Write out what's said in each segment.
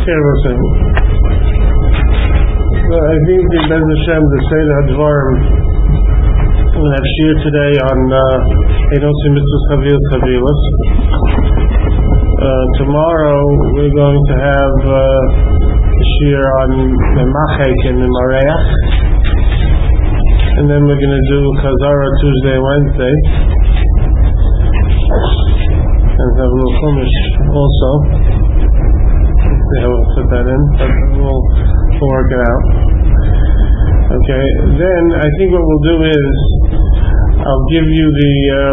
Okay, listen. I think the Bez Hashem, the Seder HaDvarim, we'll have shir today on Einosim Mitzvos Chavilos. Tomorrow we're going to have a shir on Machek and Mareach, and then we're going to do Chazara Tuesday and Wednesday, and have a little Chumash also. Let's see how we'll fit that in, but we'll work it out. Okay, then I think what we'll do is I'll give you the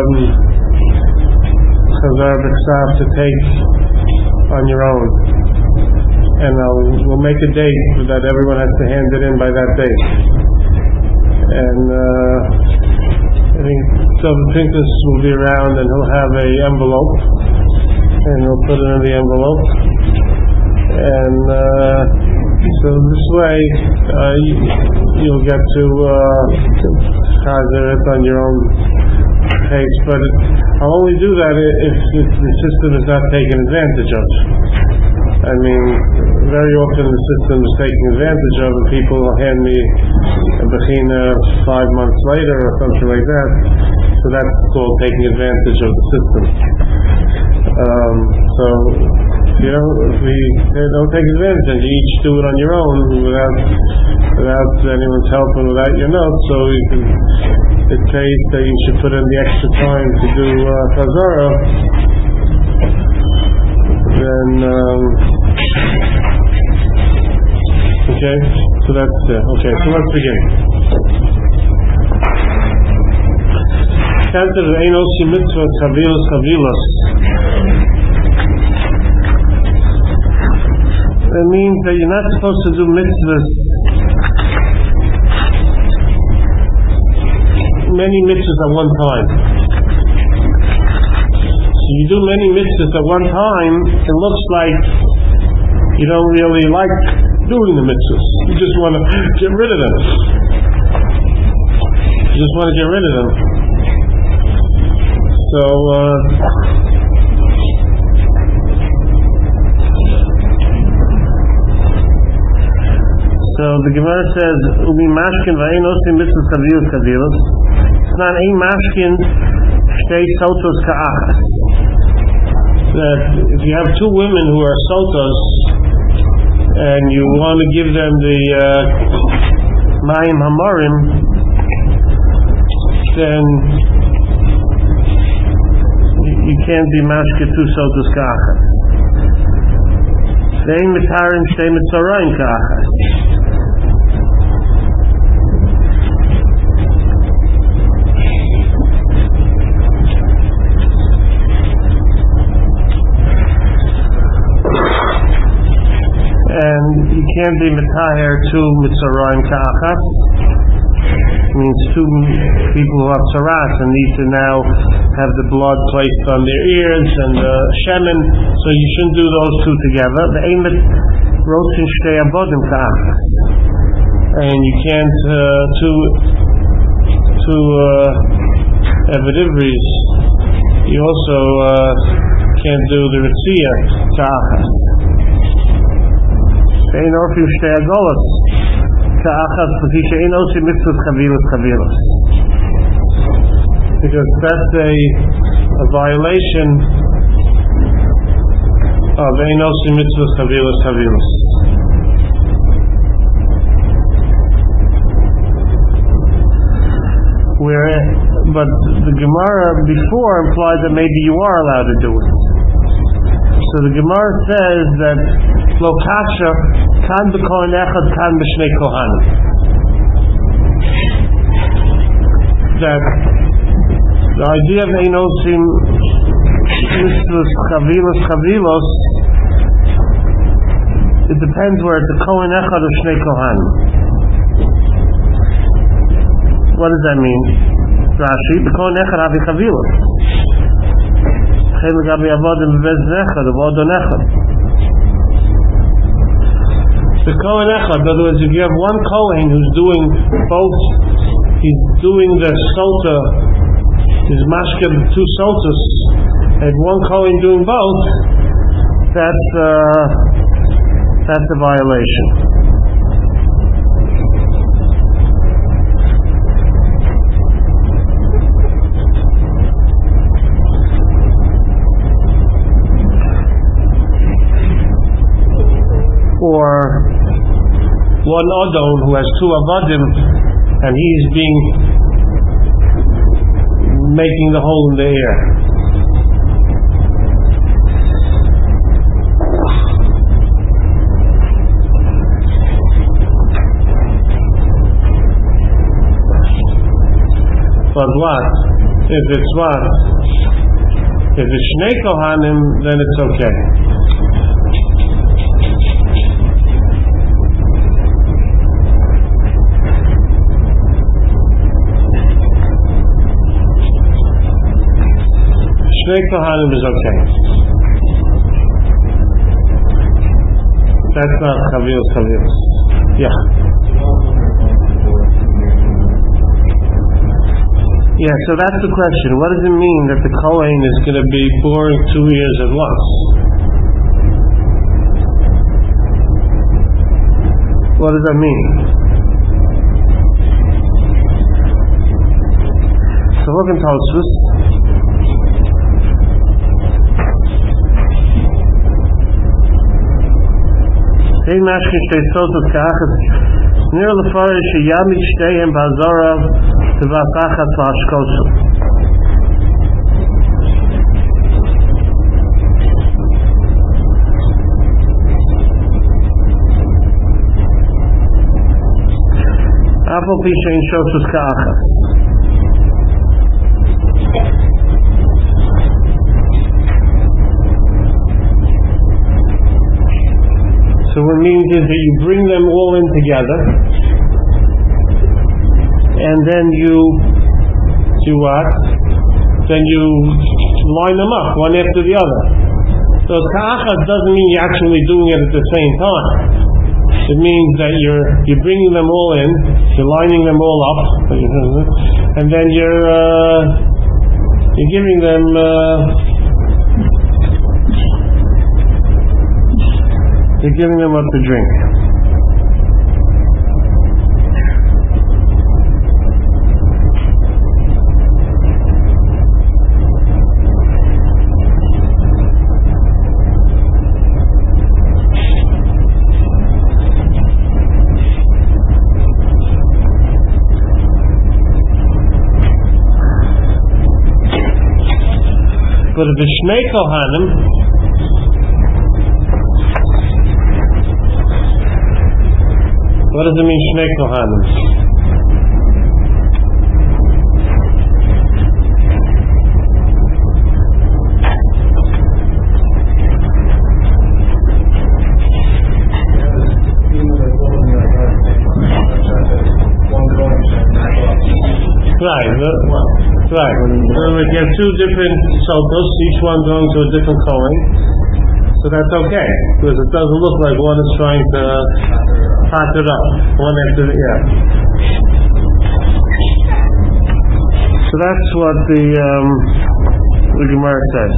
Chazar B'Ksav to take on your own, and we'll make a date that everyone has to hand it in by that date. And I think Silver Pinkus will be around, and he'll have an envelope, and he'll put it in the envelope. And so this way you'll get to Chazer it on your own pace, but I'll only do that if the system is not taken advantage of. I mean, very often the system is taken advantage of, and people will hand me a Bechina 5 months later or something like that. So that's called taking advantage of the system. So if we don't take advantage, and you each do it on your own without anyone's help and without your notes, so it pays that you should put in the extra time to do Chazara. Then okay, so that's okay. So let's begin. Chapter Einosim Mitzvos Chavilos. It means that you're not supposed to do mitzvahs, many mitzvahs at one time. So you do many mitzvahs at one time, it looks like you don't really like doing the mitzvahs. You just want to get rid of them. So the Gemara says, "Umi mashkin va'einosim mitzvos chavilos." It's not ein mashkin shtei sotos ka'achas. That if you have two women who are sotos and you want to give them the mayim hamarim, then you can't be mashkin two sotos ka'achas. Ve'ein mitarim shtei mitzorayim ka'achas. And you can't be metaher two mitzorayim ka'achas. It means two people who have tzaras and need to now have the blood placed on their ears and the shemen, so you shouldn't do those two together. The aimet rotzin shtei abodim ka'achas, and you can't two evidivries. You also can't do the ritzia ka'achas. Ein orfiu shtei agolos ka'achas l'fi she'ein osim mitzvos chavilos. Because that's a violation of ein osim mitzvos chavilos. But the Gemara before implied that maybe you are allowed to do it. So the Gemara says that lo kasha kan b'kohen echad kan b'shnei kohanim. That the idea of einosim mitzvos chavilos, it depends where it's a kohen echad or shnei kohanim. What does that mean? Rashi, b'kohen echad havi chavilos. Chen l'gabi avodim b'bez echad, avodon echad. The Kohen Echad, in other words, if you have one Kohen who's doing both, he's doing the Sota, his Mashke, two Sotas, and one Kohen doing both, that's that's a violation. Or one Adon who has two Avadim and he's making the hole in the air. But what? If it's what? If it's Shnei Kohanim, then it's okay. Shnei Kohanim is okay. That's not Chavil. Yeah. Yeah, so that's the question. What does it mean that the Kohen is going to be boring 2 years at once? What does that mean? So look in Tosfos. Hey, Mashkin Shtei Sotos Ka'achas Nir Lefarish Yamid Shteihem Ba'Zorav Tevasachat V'Ashkosu. Afal Pi Shein Shosos Ka'achas. So what it means is that you bring them all in together, and then you do what? Then you line them up, one after the other. So ka'achas doesn't mean you're actually doing it at the same time. It means that you're bringing them all in, you're lining them all up, and then you're giving them you're giving them what to drink. But if it's Shnei Kohanim, what does it mean, Shnei Kohanim? Right. Right. So we have two different sotos, each one going to a different Kohen. So that's okay, because it doesn't look like one is trying to hot it up. One after the So that's what the Gemara says.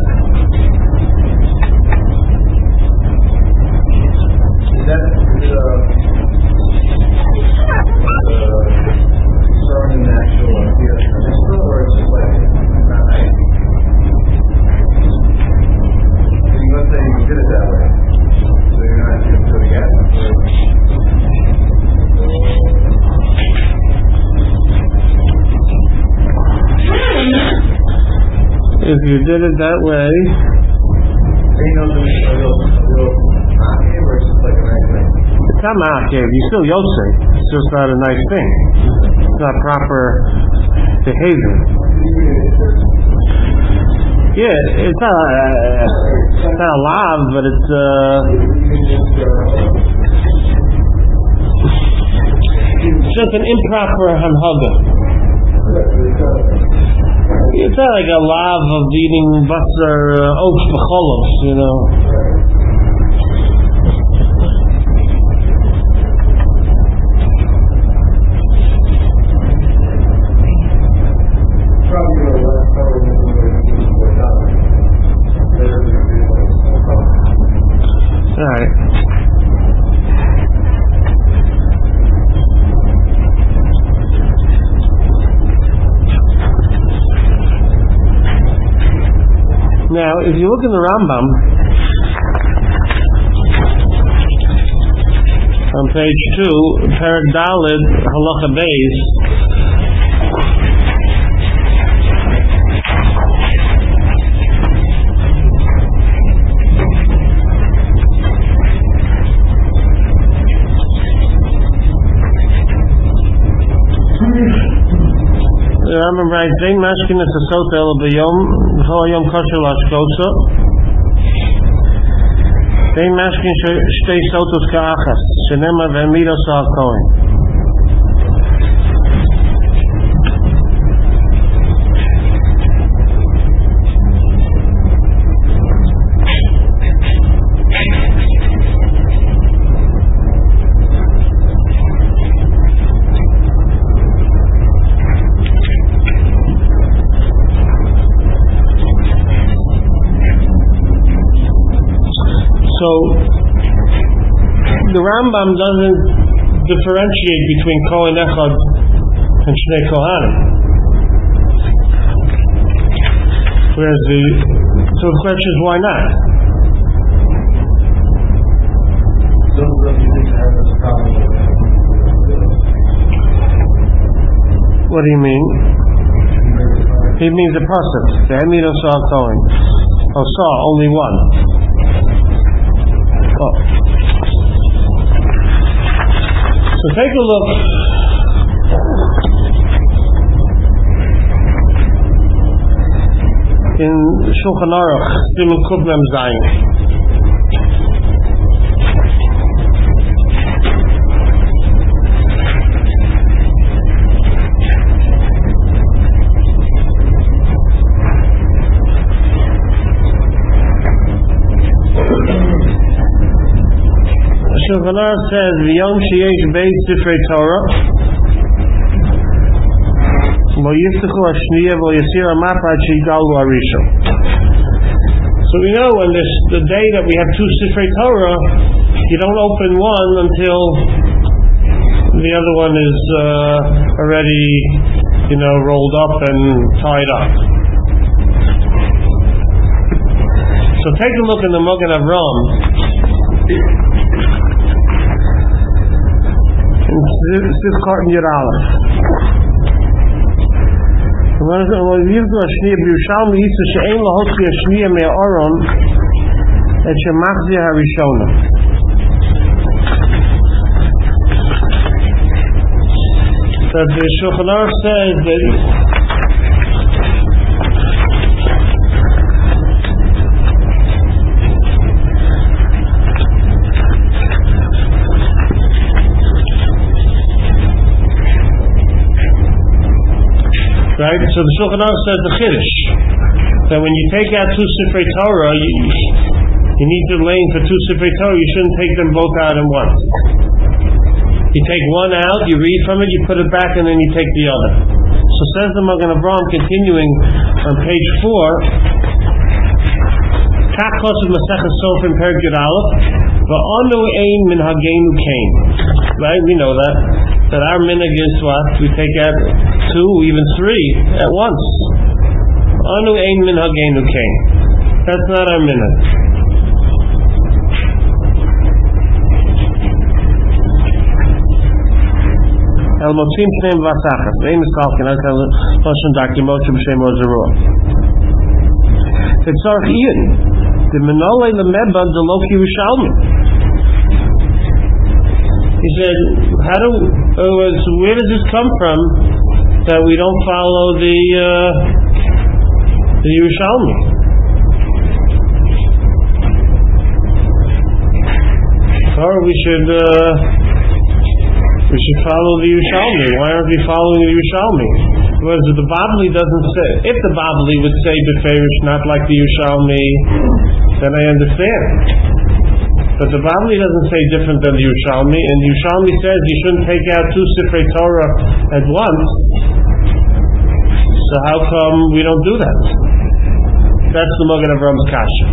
Is that throwing in the actual or it's just like not nice? So you must say you did it that way. So you're not going to do it again? If you did it that way, it's not ma'akev. You still yosei. It's just not a nice thing. It's not proper behavior. Yeah, it's not a lav, but it's just an improper hanhaga. It's not like a lav of eating basar oaf b'cholos, you know. Alright. if you look in the Rambam on page 2, Perek Daled, Halacha Beis, the Rambam writes, Dein Mashkin es asot el b'yom, v'chol yom kosher lashkosa. Dein Mashkin shtei sotos ka'achas, shenema v'emidos ha'kohen. So the Rambam doesn't differentiate between Kohen Echad and Shnei Kohanim. Whereas so the question is, why not? What do you mean? He means the process. The Hemido saw Kohen. Oh, saw only one. Oh. So take a look in Shulchan Aruch, Siman Kuf Mem Zayin. Shulchan Aruch says, "V'yom sheyesh beis sifrei Torah, lo yiftachu hashniya v'lo yasir ha'mapa ad sheyigalu harishon." So we know when the day that we have two sifrei Torah, you don't open one until the other one is already, rolled up and tied up. So take a look in the Magen Avraham. Sif Kartan Yud Aleph. When you do a shniya b'Yushalmi, he says she'ein lahotzi a shniya me'aron et shemachzi harishona. That the Shulchan Aruch says that right? So the Shulchan Aruch says the Chiddush that when you take out two Sifrei Torah, you need to lane for two Sifrei Torah. You shouldn't take them both out at once. You take one out, you read from it, you put it back, and then you take the other. So says the Magen Avraham, continuing on page 4. Kach Chosed Masechet Sofim Perek Yud Aleph, V'anu ein min hagenu kain. Right? We know that our minhag is what? We take out 2, even 3 at once. Anu ein min hagenu kain. That's not our minhag. El motzim pneim v'asachas. Ve'im is talking. I'll tell Lashon Dr. Moshe B'Shem Ozerua. Tzarech Ian. The menolei lemeba deloki Yerushalmi. He said, so where does this come from that we don't follow the Yerushalmi? Or we should follow the Yerushalmi. Why aren't we following the Yerushalmi? Because the Babli doesn't say. If the Babli would say beferish not like the Yerushalmi, then I understand. But the Babli doesn't say different than the Yerushalmi, and the Yerushalmi says you shouldn't take out 2 Sifrei Torah at once. So how come we don't do that? That's the Magen Avraham's kasha.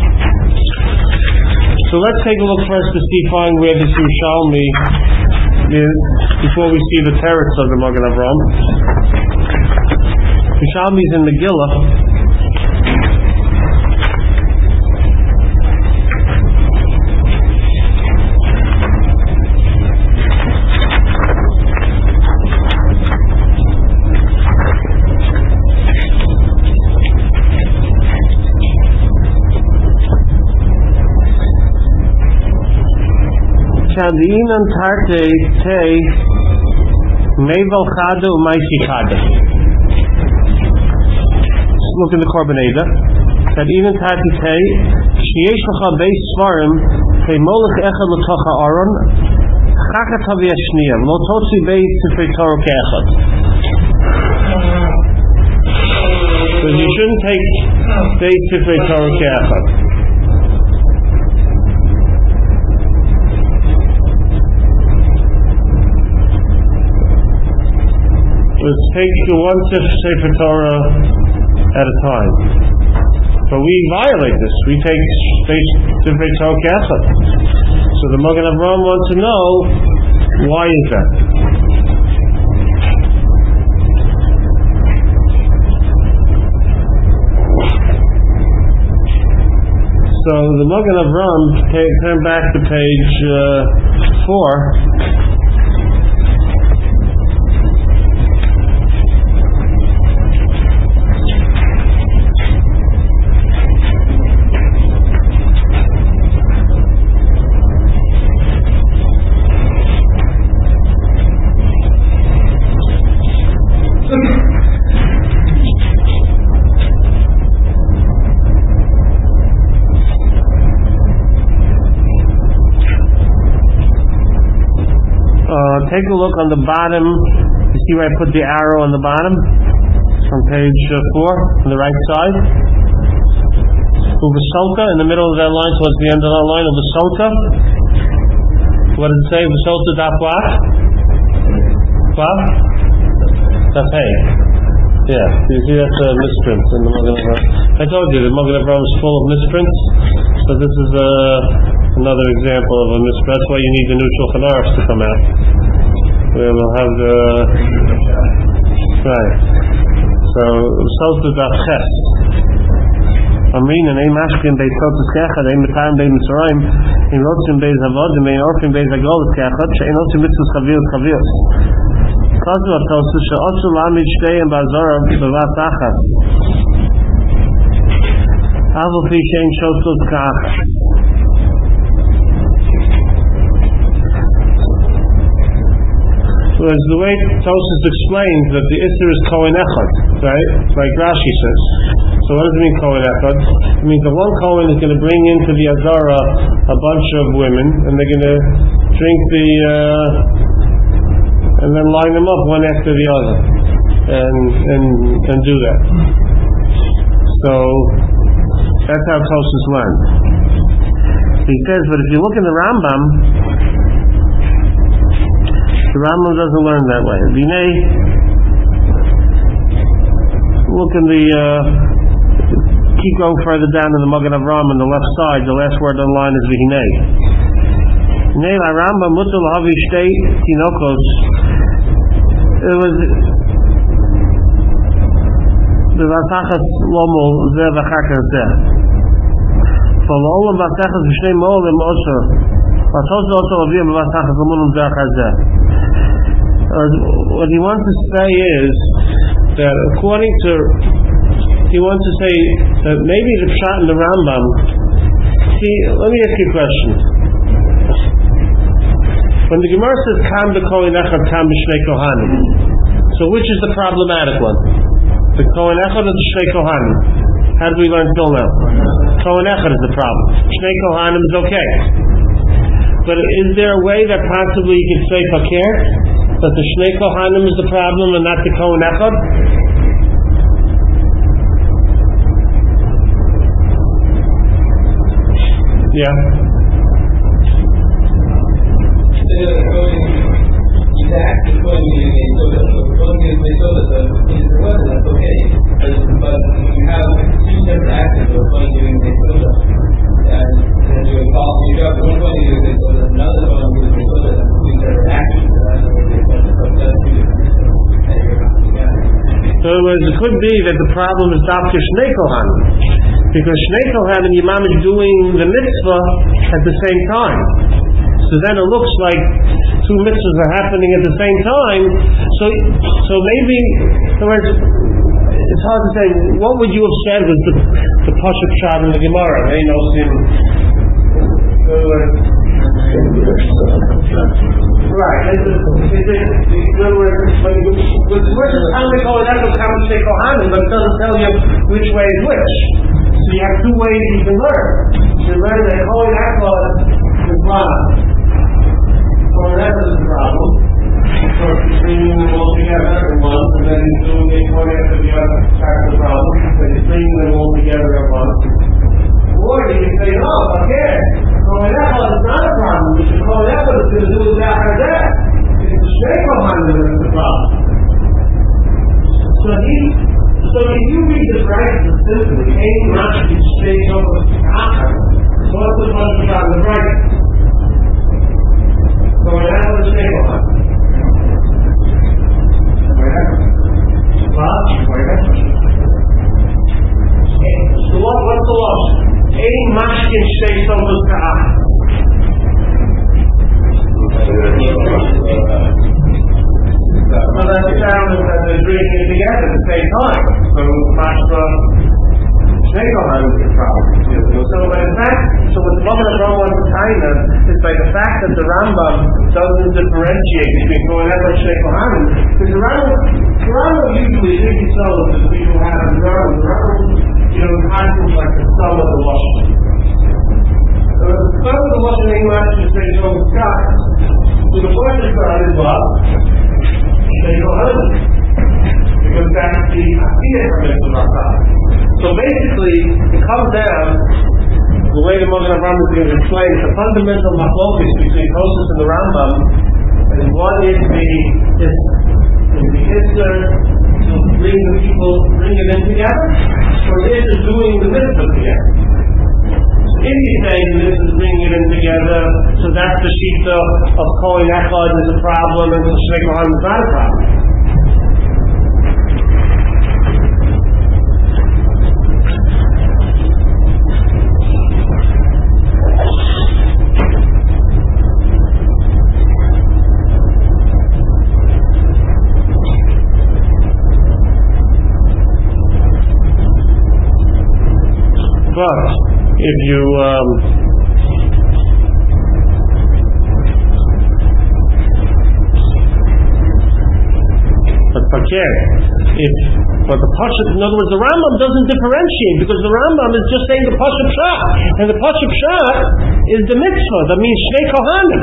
So let's take a look first to find where this Yerushalmi is before we see the teretz of the Magen Avraham. Yerushalmi is in Megillah. Shadinan Tarte Te Meval Chada Umaisi Chada. Look in the Korban Eda. Shadinan Tarte Te Sheyesh Lacha Beis Svarim Te Molech Echad L'Tocha Aron Chachat Havia Shniya Lo Totzi Beis Sifrei Torah Ke'echad. So you shouldn't take Beis Sifrei Torah Ke'echad. Let's take one Sefer Torah at a time. But we violate this. We take Sefer Torah Ke'echad. So the Magen Avraham wants to know, why is that? So the Magen Avraham, turn back to page 4. Take a look on the bottom. You see where I put the arrow on the bottom? On page 4, on the right side. Uvasolta, in the middle of that line, towards the end of that line, Uvasolta. What does it say? Uvasolta daf what? What? Daf hey. Yeah, you see that's a misprint in the Magen Avraham. I told you, the Magen Avraham is full of misprints. So this is another example of a misprint. That's why you need the new Shulchan Aruch to come out. Where we'll have the... Right. So, Solta Daf Ches. Amrin and Ein Mashkin Beis Sotus Kechad, Ein Metarim Beis Mitzrayim, Ein Rotzim Beis Avodim, Ein Orfim Beis Agolos Kechad, She'ein Otzim Mitzvus Chavios Chavios. Chazu Atosu She'otzu Lamid Shteim Ba'azora B'vat Achas. Avu Fi She'ein Shotzot Ka'achas. Whereas the way Tosfos explains that the Isser is Kohen Echad, right? Like Rashi says. So what does it mean Kohen Echad? It means the one Kohen is going to bring into the Azara a bunch of women, and they're going to drink and then line them up one after the other, and do that. So that's how Tosfos learned. He says, but if you look in the Rambam, the Rambam doesn't learn that way. Vinay, look in the, keep going further down in the Magen Avraham on the left side, the last word on the line is Vinay. Vinay la Rambam mutul havi shtei tinokos. It was the Vatachas Lomol Zeh Vachakar Zeh. For Lolam Vatachas V'shnei Molim Osher. Vatos also Avim Vatachas Lomolim Zeh Vachakar. What he wants to say is that according to, he wants to say that maybe the Pshat in the Rambam. See, let me ask you a question. When the Gemara says Kam b'Kohen Echad, Kam b'Shnei Kohanim, so which is the problematic one? The Kohen Echad or the Shnei Kohanim? How do we learn till now? Kohen Echad is the problem. Shnei Kohanim is okay. But is there a way that possibly you could say Fakir? That the Shnei Kohanim is the problem and not the Kohen Echad? Yeah. That's okay. But when you have two separate actions of one doing the soda, and you have one going to do the soda, another one doing the soda, that's two separate actions. So it could be that the problem is Dr. Shnei Kohanim, because Shnei Kohanim Yimam is doing the mitzvah at the same time. So then it looks like two mitzvahs are happening at the same time. So maybe, in other words, it's hard to say. What would you have said was the Pasuk Shad in the Gemara? in other words, with Talmud Kohanim comes to Kohanim, but it doesn't tell you which way is which. So you have two ways you can learn. You learn that Kohen Echad is one. Kohen Echad is a problem. So he's bringing them all together at once, and then he's doing the Kohen Echad the other part of the problem, but he's bringing them all together at once. Or you can say, no, okay, Kohen Echad is not a problem, because Kohen Echad is going to do it after that. It's the Shnei Kohanim that's the problem. So if you read the Brighton simply, ain't much to stay over after. What's the bunch about the Brighton? Kohen Echad is Shnei Kohanim. So what's the loss? Ein mashkin shtei sotos ka'ach. Well, that's sound that they're drinking it together at the same time. So mashma shnei kohanim is the problem. So in fact, what the Magen Avraham wants to tell us is by the fact that the Rambam doesn't differentiate between Kohen Echad and Shnei Kohanim, because the Rambam usually thinks so that people have the Rambam, constantly like the sum of the Lashon. So the sum of the Lashon in English is Shnei Kohanim. So the word is what? Shnei Kohanim. Because that's the idea from it of our. So basically, it comes down, the way the Magen Avraham is going to explain, the fundamental machlokes between Tosfos and the Rambam, and one is the Isser to bring it in together, or the Isser doing the mitzvah together. So if he's saying the mitzvah is bringing it in together, so that's the shita of Kohen Echad is a problem, and so Shnei Kohanim is not a problem. But if you but the Pashup, in other words, the Rambam doesn't differentiate, because the Rambam is just saying the Pashup Pshat, and the Pashup Pshat is the mitzvah. That means Shnei Kohanim.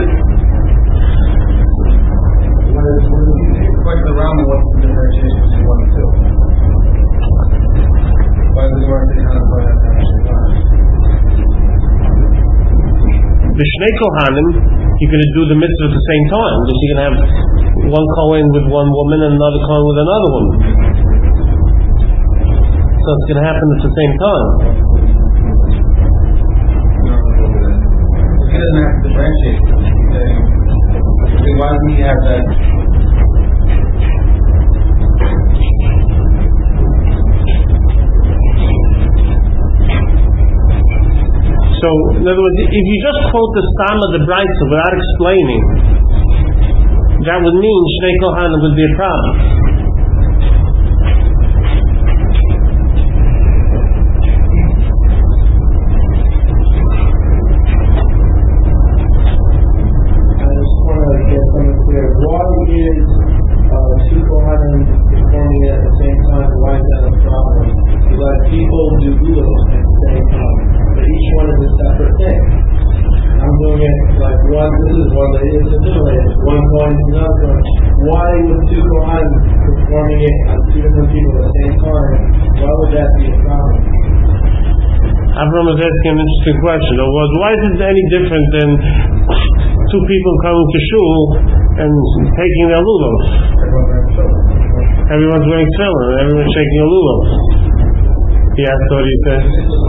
According to the Rambam, what's the differentiation between one and two? Why does the Gemara say how to point out that Shnei Kohanim? The Shnei Kohanim, you're going to do the mitzvah at the same time. Because you're going to have one Kohen with one woman and another Kohen with another woman. So it's going to happen at the same time. He doesn't have to differentiate. Why doesn't he have that? So, in other words, if you just quote the Stam of the Brayso without explaining, that would mean Shnei Kohanim would be a problem. I just want to get something clear. Why is two Kohanim performing it at the same time? Why is that a problem? Because people do Gulos at the same time. But each one is a separate thing. I'm doing it like one, this is one that is assimilated, one Kohen is another Kohen. Why would two Kohanim performing it on two different people at the same time? Why would that be a problem? Avraham is asking an interesting question. Why is it any different than two people coming to shul and taking their lulos? Everyone's wearing tefillin and everyone's shaking a lulos. He asked what he said.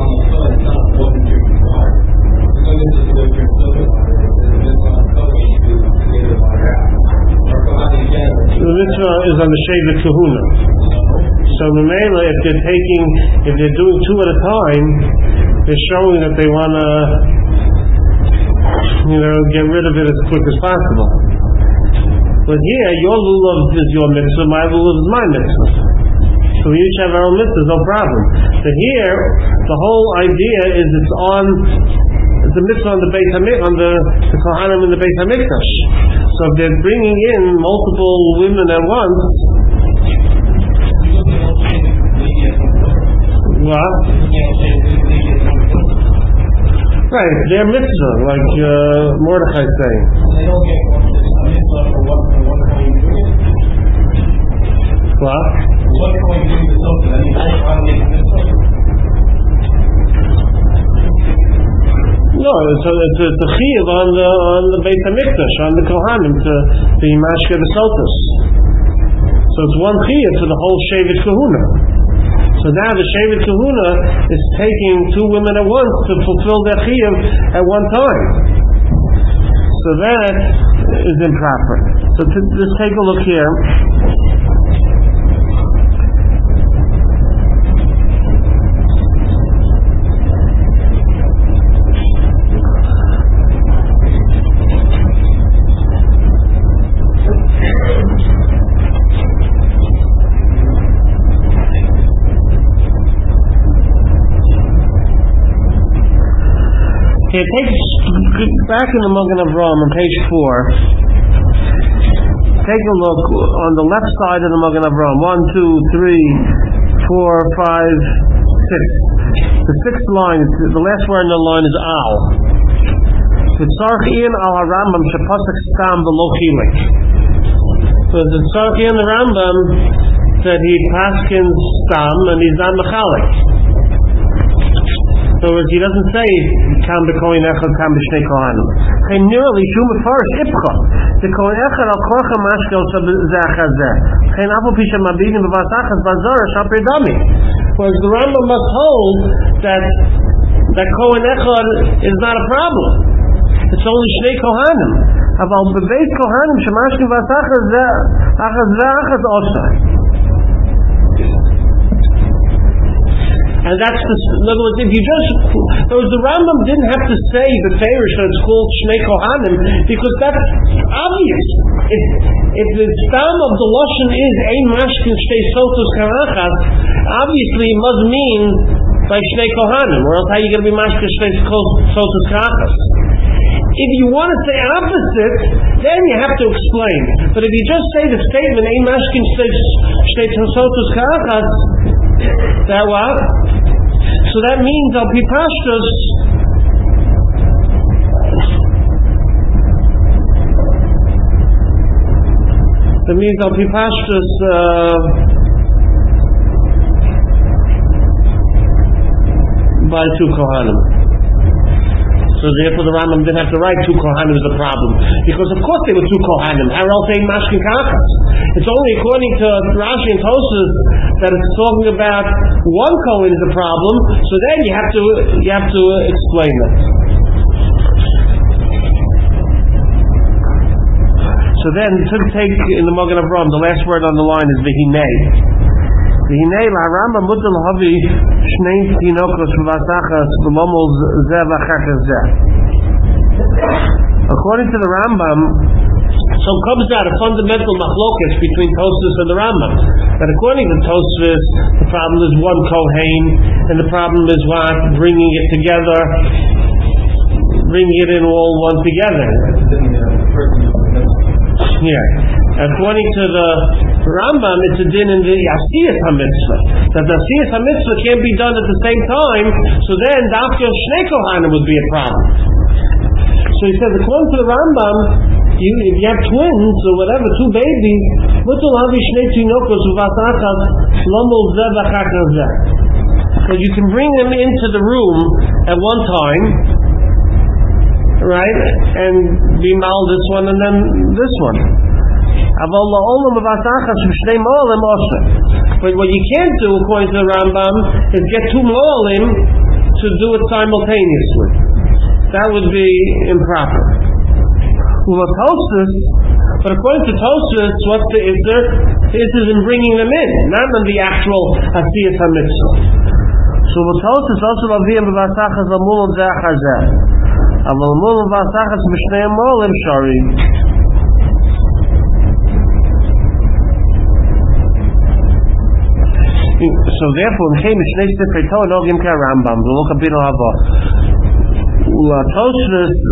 The mitzvah is on the Shevet Kahuna. So the Mela, if they're doing two at a time, they're showing that they want to, get rid of it as quick as possible. But here, your lulav is your mitzvah, my lulav is my mitzvah. So we each have our own mitzvahs, no problem. But here, the whole idea is it's on it's a mitzvah on the Beit Hamikdash, on the Kohanim in the Beit Hamikdash. So if they're bringing in multiple women at once, what? Right, they're mitzvah, like Mordechai is saying. They don't get a mitzvah for one coin doing it. What? One coin doing the something. I mean, I don't get a mitzvah. No, it's a chiyuv on the Beit Hamikdash, on the Kohanim, to be mashke the sotos. So it's one chiyuv for the whole Shevet Kahuna. So now the Shevet Kahuna is taking two women at once to fulfill their chiyuv at one time. So that is improper. So let's take a look here. Here, back in the Magen Avraham on page 4. Take a look on the left side of the Magen Avraham. 1, 2, 3, 4, 5, 6. The sixth line, the last word in the line is al. V'tzarch ian al harambam shepasek stam v'lo chilik. So the tzarch ian the Rambam said he paskins stam and he's not mechalik. So he doesn't say kam b'kohen echad, kam b'shnei kohanim. Hey, nearly shum first ipcha. The kohen echad al korcha mashkel zeh. Hey, apol pisha mabidim b'vasachas bazar shaper dami. Whereas the Rambam must hold that kohen echad is not a problem. It's only shnei kohanim. Aval b'beit kohanim shemashkin v'asachas zeh achas osai. And that's in other words, if you the Rambam didn't have to say the Farish that it's called Shnei Kohanim, because that's obvious. If the stam of the Lashon is Ein Mashkin Shtei Sotos Karachas, obviously it must mean by Shnei Kohanim, or else how are you going to be Mashkin Shtei Sotos Karachas? If you want to say opposite, then you have to explain. But if you just say the statement Ein Mashkin Shtei Sotos Karachas, that what? So that means Al Pi Pashtus by two Kohanim. So therefore the Rambam didn't have to write two Kohanim is a problem. Because of course they were two Kohanim. How else ain't Mashkin Kachas? It's only according to Rashi and Tosfos that it's talking about one Kohen is a problem. So then you have to explain that. So then to take in the Magen Avraham, the last word on the line is V'hinei. V'hinei la'Rambam mutal havi shnei tinokos v'vasachas v'lomol zeh v'chachas zeh. According to the Rambam, so comes out a fundamental machlokas between Tosfos and the Rambam. That according to Tosfos, the problem is one Kohen, and the problem is what? Bringing it together, bringing it in all one together. Yeah. According to the Rambam, it's a din in the Asiyas HaMitzvah. That the Asiyas HaMitzvah can't be done at the same time, so then Dafka Shnei Kohanim would be a problem. So he says, according to the Rambam, if you have twins or whatever, two babies, because you can bring them into the room at one time, right, and be mal this one and then this one. But what you can't do, according to the Rambam, is get two mo'alim to do it simultaneously. That would be improper. But according to Tosfos, what's the Isser? The Isser is in bringing them in, not in the actual Asiyas HaMitzvah. So Tosfos also Aviyam b'vasachas l'mulam zeh. Aval mulam v'asachas b'shnei mo'alim shari. So therefore, in came Shnei Sifrei Torah Nogim Ka Rambam. We'll look a bit of Tosfos,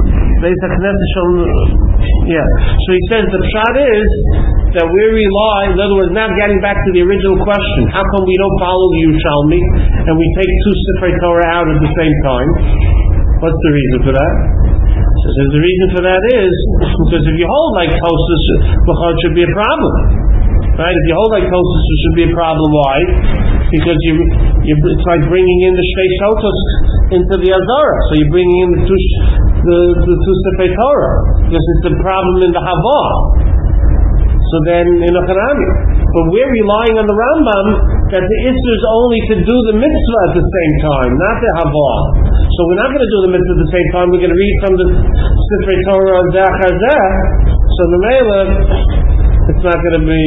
so he says the pshat is that we rely, in other words, now getting back to the original question, how come we don't follow the Yerushalmi and we take two Sifrei Torah out at the same time? What's the reason for that? So the reason for that is because if you hold like Tosfos, it should be a problem. Right? If you hold like Tosfos, it should be a problem. Why? Because it's like bringing in the Shtei Sotos into the Azara. So you're bringing in the two Sifrei Torah because it's a problem in the Havah. So then in Ochanami, but we're relying on the Rambam that the Isser is only to do the mitzvah at the same time, not the Havah. So we're not going to do the mitzvah at the same time. We're going to read from the Sifrei Torah Zeh Chazeh. So the Mela, it's not going to be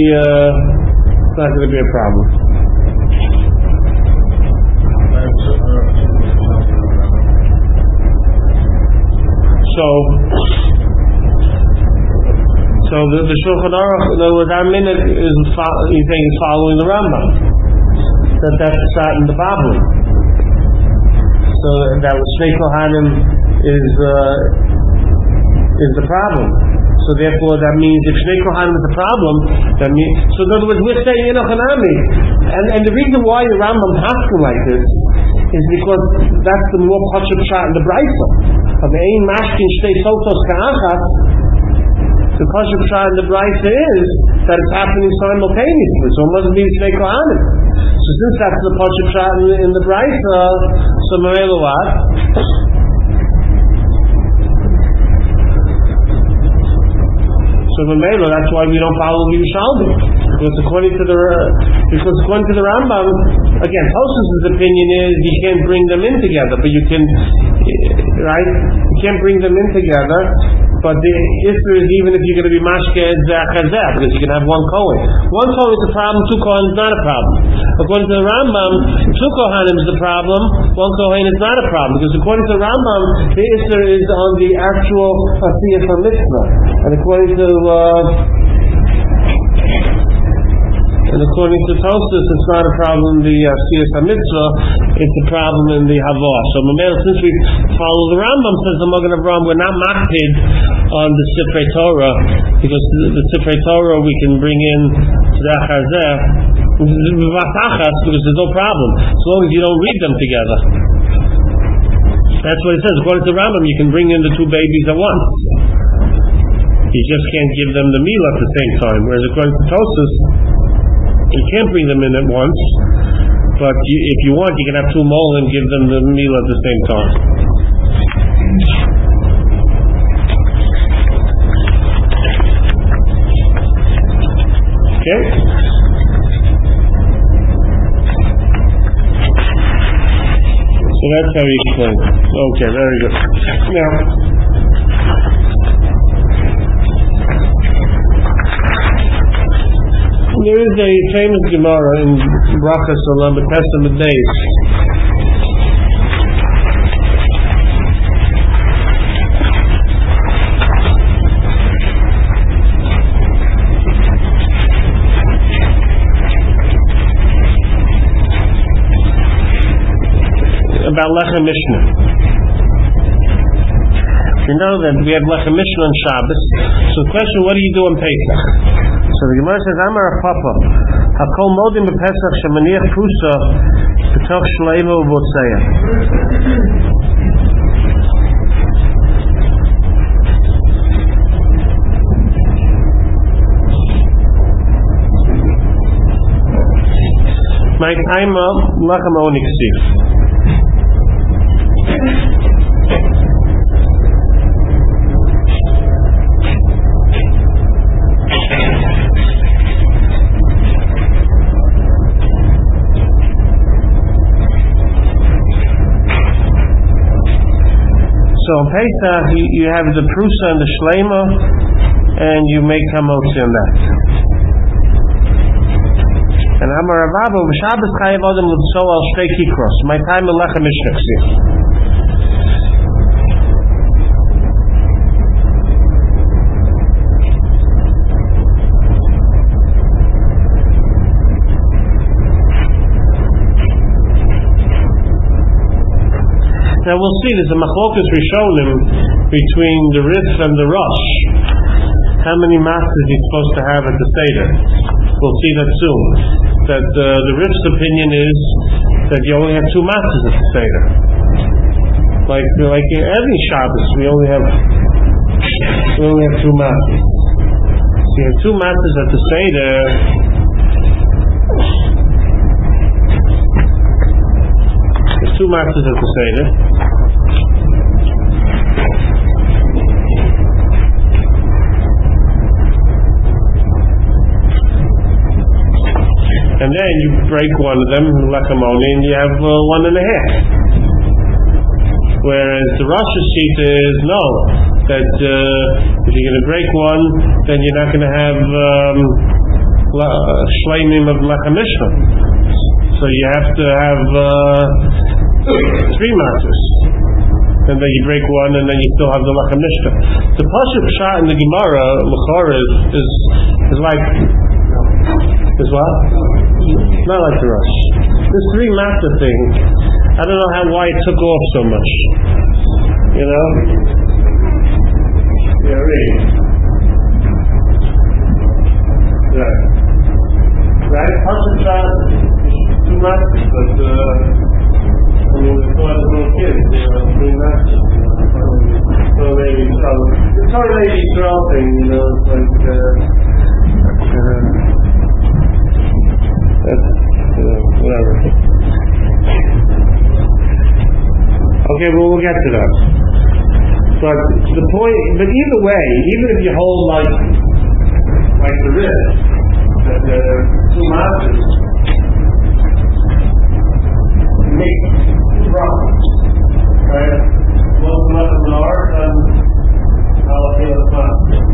a problem. So the Shulchan Aruch, in other words, our minute is following the Rambam. That's not in the Babel. So that was Shnei Kohanim is the problem. So therefore, that means if Shnei Kohanim is the problem, that means. So in other words, we're saying in Ochanami, and the reason why the Rambam talking like this is because that's the more Pachut Pshat in the Brisa. Of the Ein Mashkin Shtei Sotos Ka'achas. The Pashut Pshat in the Brisa is that it's happening simultaneously, so it must be Shnei Kohanim. So since that's the Pashut Pshat in the Brisa, so Merela what? So Merela, that's why we don't follow the Yerushalmi. Because according to the Rambam, again, Tosfos' opinion is you can't bring them in together, but you can, right? You can't bring them in together. But the Isser is even if you're going to be mashkeh chazeh, because you can have one Kohen. One Kohen is a problem, two Kohen is not a problem. According to the Rambam, two Kohanim is the problem, one Kohen is not a problem. Because according to the Rambam, the Isser is on the actual Asiyah for Mitzvah. And according to Tosfos, it's not a problem in the Asiyah Mitzvah, it's a problem in the Havah. So since we follow the Rambam, says the Magen Avraham, we're not makpid on the Sifrei Torah, because the Sifrei Torah we can bring in Zeh Chazeh, because there's no problem, as long as you don't read them together. That's what it says. According to the Rambam, you can bring in the two babies at once. You just can't give them the meal at the same time. Whereas according to Tosfos, you can't bring them in at once, but if you want, you can have two mol and give them the meal at the same time. Okay? So that's how he explains it. Okay, very good. Now, there is a famous Gemara in Brachas on the Testament days. About Lechem Mishnah. You know that we have Lechem Mishnah on Shabbos. So the question, what do you do on Pesach? So the Gemara says, Amar Papa, Hakol Modim b'Pesach shemaniach Prusa b'toch shleimo v'otzeya. My time Lechem Oniksiv. So on Pesach, you have the Prusa and the Shleima, and you make Hamotzi on that. And Amar Ravav, B'Shabbos Chayav Adam L'Tzo Al Shtei Kikros. My time Lechem Mishnah Ksiv. Now we'll see, there's a machlokas rishonim between the Rif and the Rosh. How many matzahs he's supposed to have at the Seder? We'll see that soon. That the Rif's opinion is that you only have 2 matzahs at the Seder. Like every Shabbos, we only have 2 matzahs. So you have 2 matzahs at the Seder. There's 2 matzahs at the Seder. And then you break one of them, lechamoni, and you have 1.5. Whereas the Rosh's sheet is no, that if you're going to break one, then you're not going to have shleimim of lechem mishna. So you have to have 3 matzahs. And then you break one, and then you still have the lechem mishna. The pasuk shot in the Gemara, l'chora, is like, is what? Not like the Rosh. This 3 matzah thing, I don't know why it took off so much. You know? Yeah, really. Yeah. Right? Pasuk shot 2 matzahs, but I mean, we thought as little kids, they were 3 matzahs. So maybe so. It's sort of maybe Yisrael thing, you know, it's like whatever. Okay, well, we'll get to that. But the point, but either way, even if you hold like the Rif, that there are 2 matzahs, make 2 brachos, right? One left in the north and Alafilas matzah,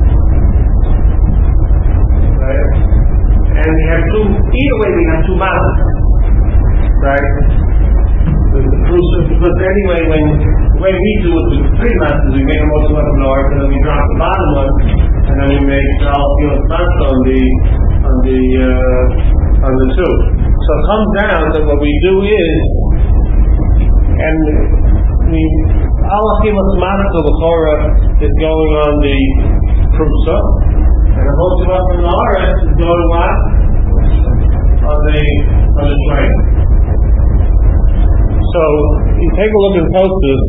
right? And we have 2, either way we have 2 matzahs, right? Because anyway, the way we do it with 3 matzahs, we make a most left in the north, and then we drop the bottom one, and then we make Alafilas matzah on the 2. So it comes down that what we do is, and we Alafilas matzah l'chora is going on the prusa, and the most left in the north is going what? On the train. So you take a look at Tosfos.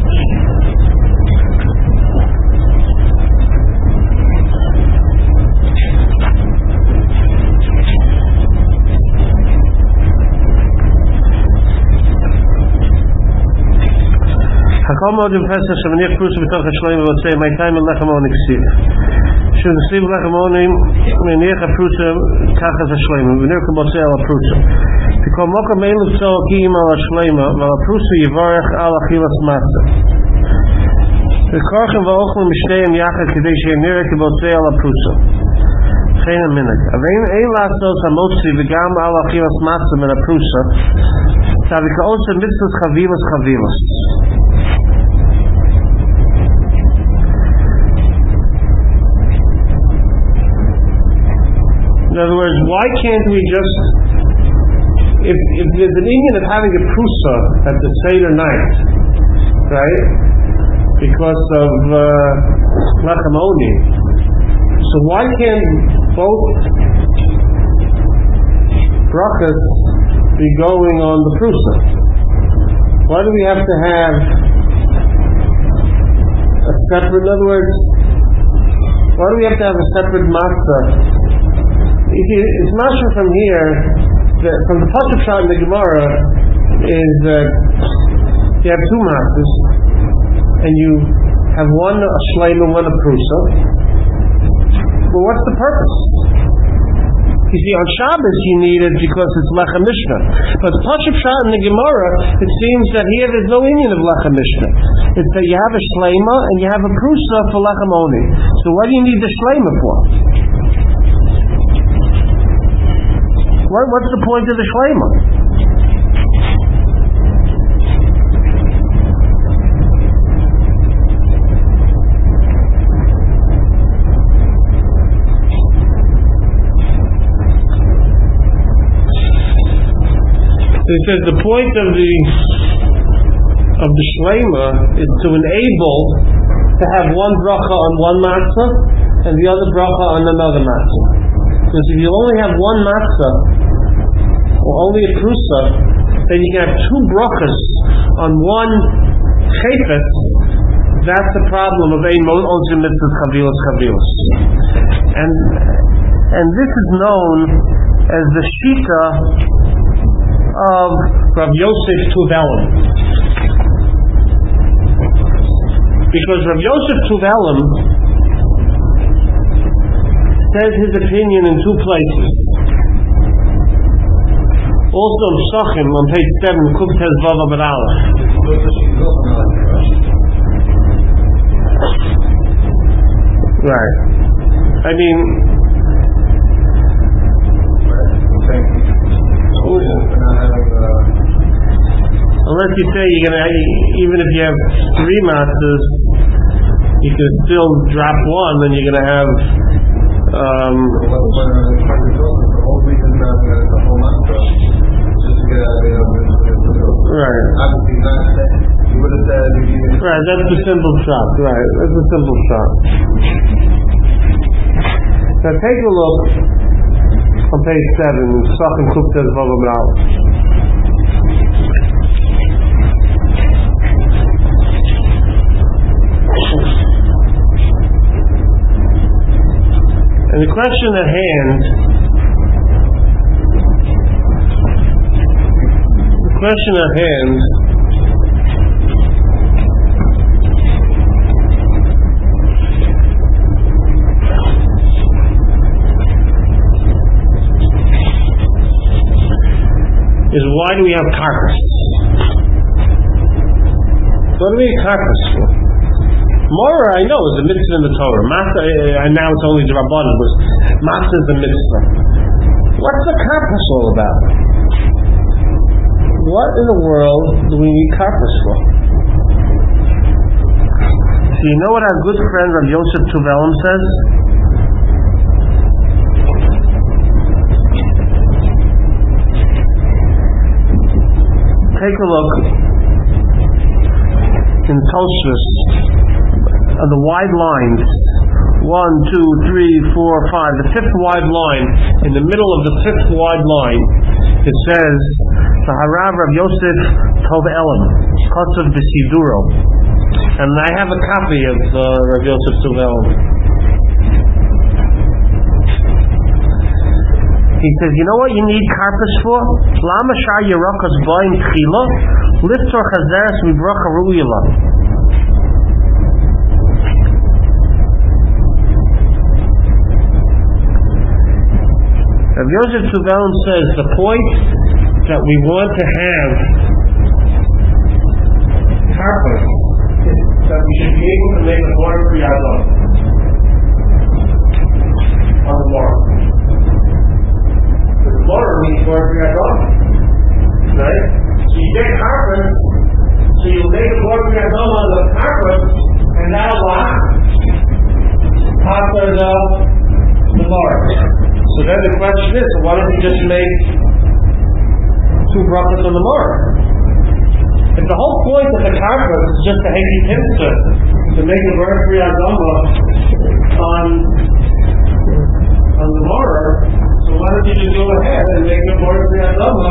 Hakol modim Pesach shemanich prusa b'toch hashleim v'otzei my time in lechamoni ksiv. Sh'nesiv lechamoni menich ha'prusa kachas hashleim v'nirka motzei al ha'prusa. Because Mokum Eilu Tzokim al Shleima, Val Prusa Yivarech al Achilas Matzah. The Korchem V'Ochlim Mishteim Yachad Kedei She'nirek Botzei al Prusa. Chein Minig. Avein Ein Lasos Hamotzi V'Gam al Achilas Matzah Min Prusa. Tzavika Osa Mitzvot Chavilas. In other words, why can't we just, if there's an Indian of having a prusa at the Seder night, right? Because of lechamoni, so why can't both brachas be going on the prusa? Why do we have to have a separate? In other words, why do we have to have a separate matzah? It's mashma from here. From the pasuk shot in the Gemara is that you have 2 matzahs and you have one a shleim and one a prusa. Well, what's the purpose? You see, on Shabbos you need it because it's lechem mishna. But the pasuk shot in the Gemara, it seems that here there's no inyan of lechem mishna. It's that you have a shleima and you have a prusa for lechem oni. So what do you need the shleima for? What's the point of the shleima? It says the point of the of the Shlema is to enable to have one bracha on one matzah and the other bracha on another matzah. Because if you only have one matzah or only a prusa, then you can have two brachas on one chayfetz. That's the problem of ein otzim mitzvahs chavilos. And this is known as the shita of Rav Yosef Tuvelim. Because Rav Yosef Tuvelim says his opinion in two places. Also in Psachim on page 7, Kuf Tes Vav Amud Aleph. Right. I mean, unless you say you're gonna, even if you have three matzahs, you can still drop one, then you're gonna have. Right. Right. That's the simple shot. Right. That's the simple shot. Now take a look on page 7, Psachim Kuf Tes Vav Amud Aleph. And the question at hand is why do we have carpets? What do we need carpets for? Mora, I know, is a mitzvah in the Torah. Matzah, and now it's only the Rabbanan, but matzah is a mitzvah. What's the carpet all about? What in the world do we need carpets for? So you know what our good friend Rav Yosef Tuvelim says? Take a look in Tosfos on the wide lines, 1, 2, 3, 4, 5, the fifth wide line. In the middle of the fifth wide line, it says, "Harav Rav Yosef Tov Elam, Kotzav B'Siduro," and I have a copy of Rav Yosef Tov Elam. He says, you know what you need carpets for? Lama shar yerakas ba'im tchila, liftor chazeres mibracha ru'ila. Rav Yosef Tuvelim says the point that we want to have carpets is that we should be able to make a border for Yadon on the border. The border means border for Yadon, right? So you get carpets, so you make a border for Yadon on the carpet, and that'll lock after the border. So then the question is, why don't we just make two brachas on the mortar? If the whole point of the carpet is just to hang the to make a bird free azama on the mortar, so why don't you just go ahead and make a bird free azama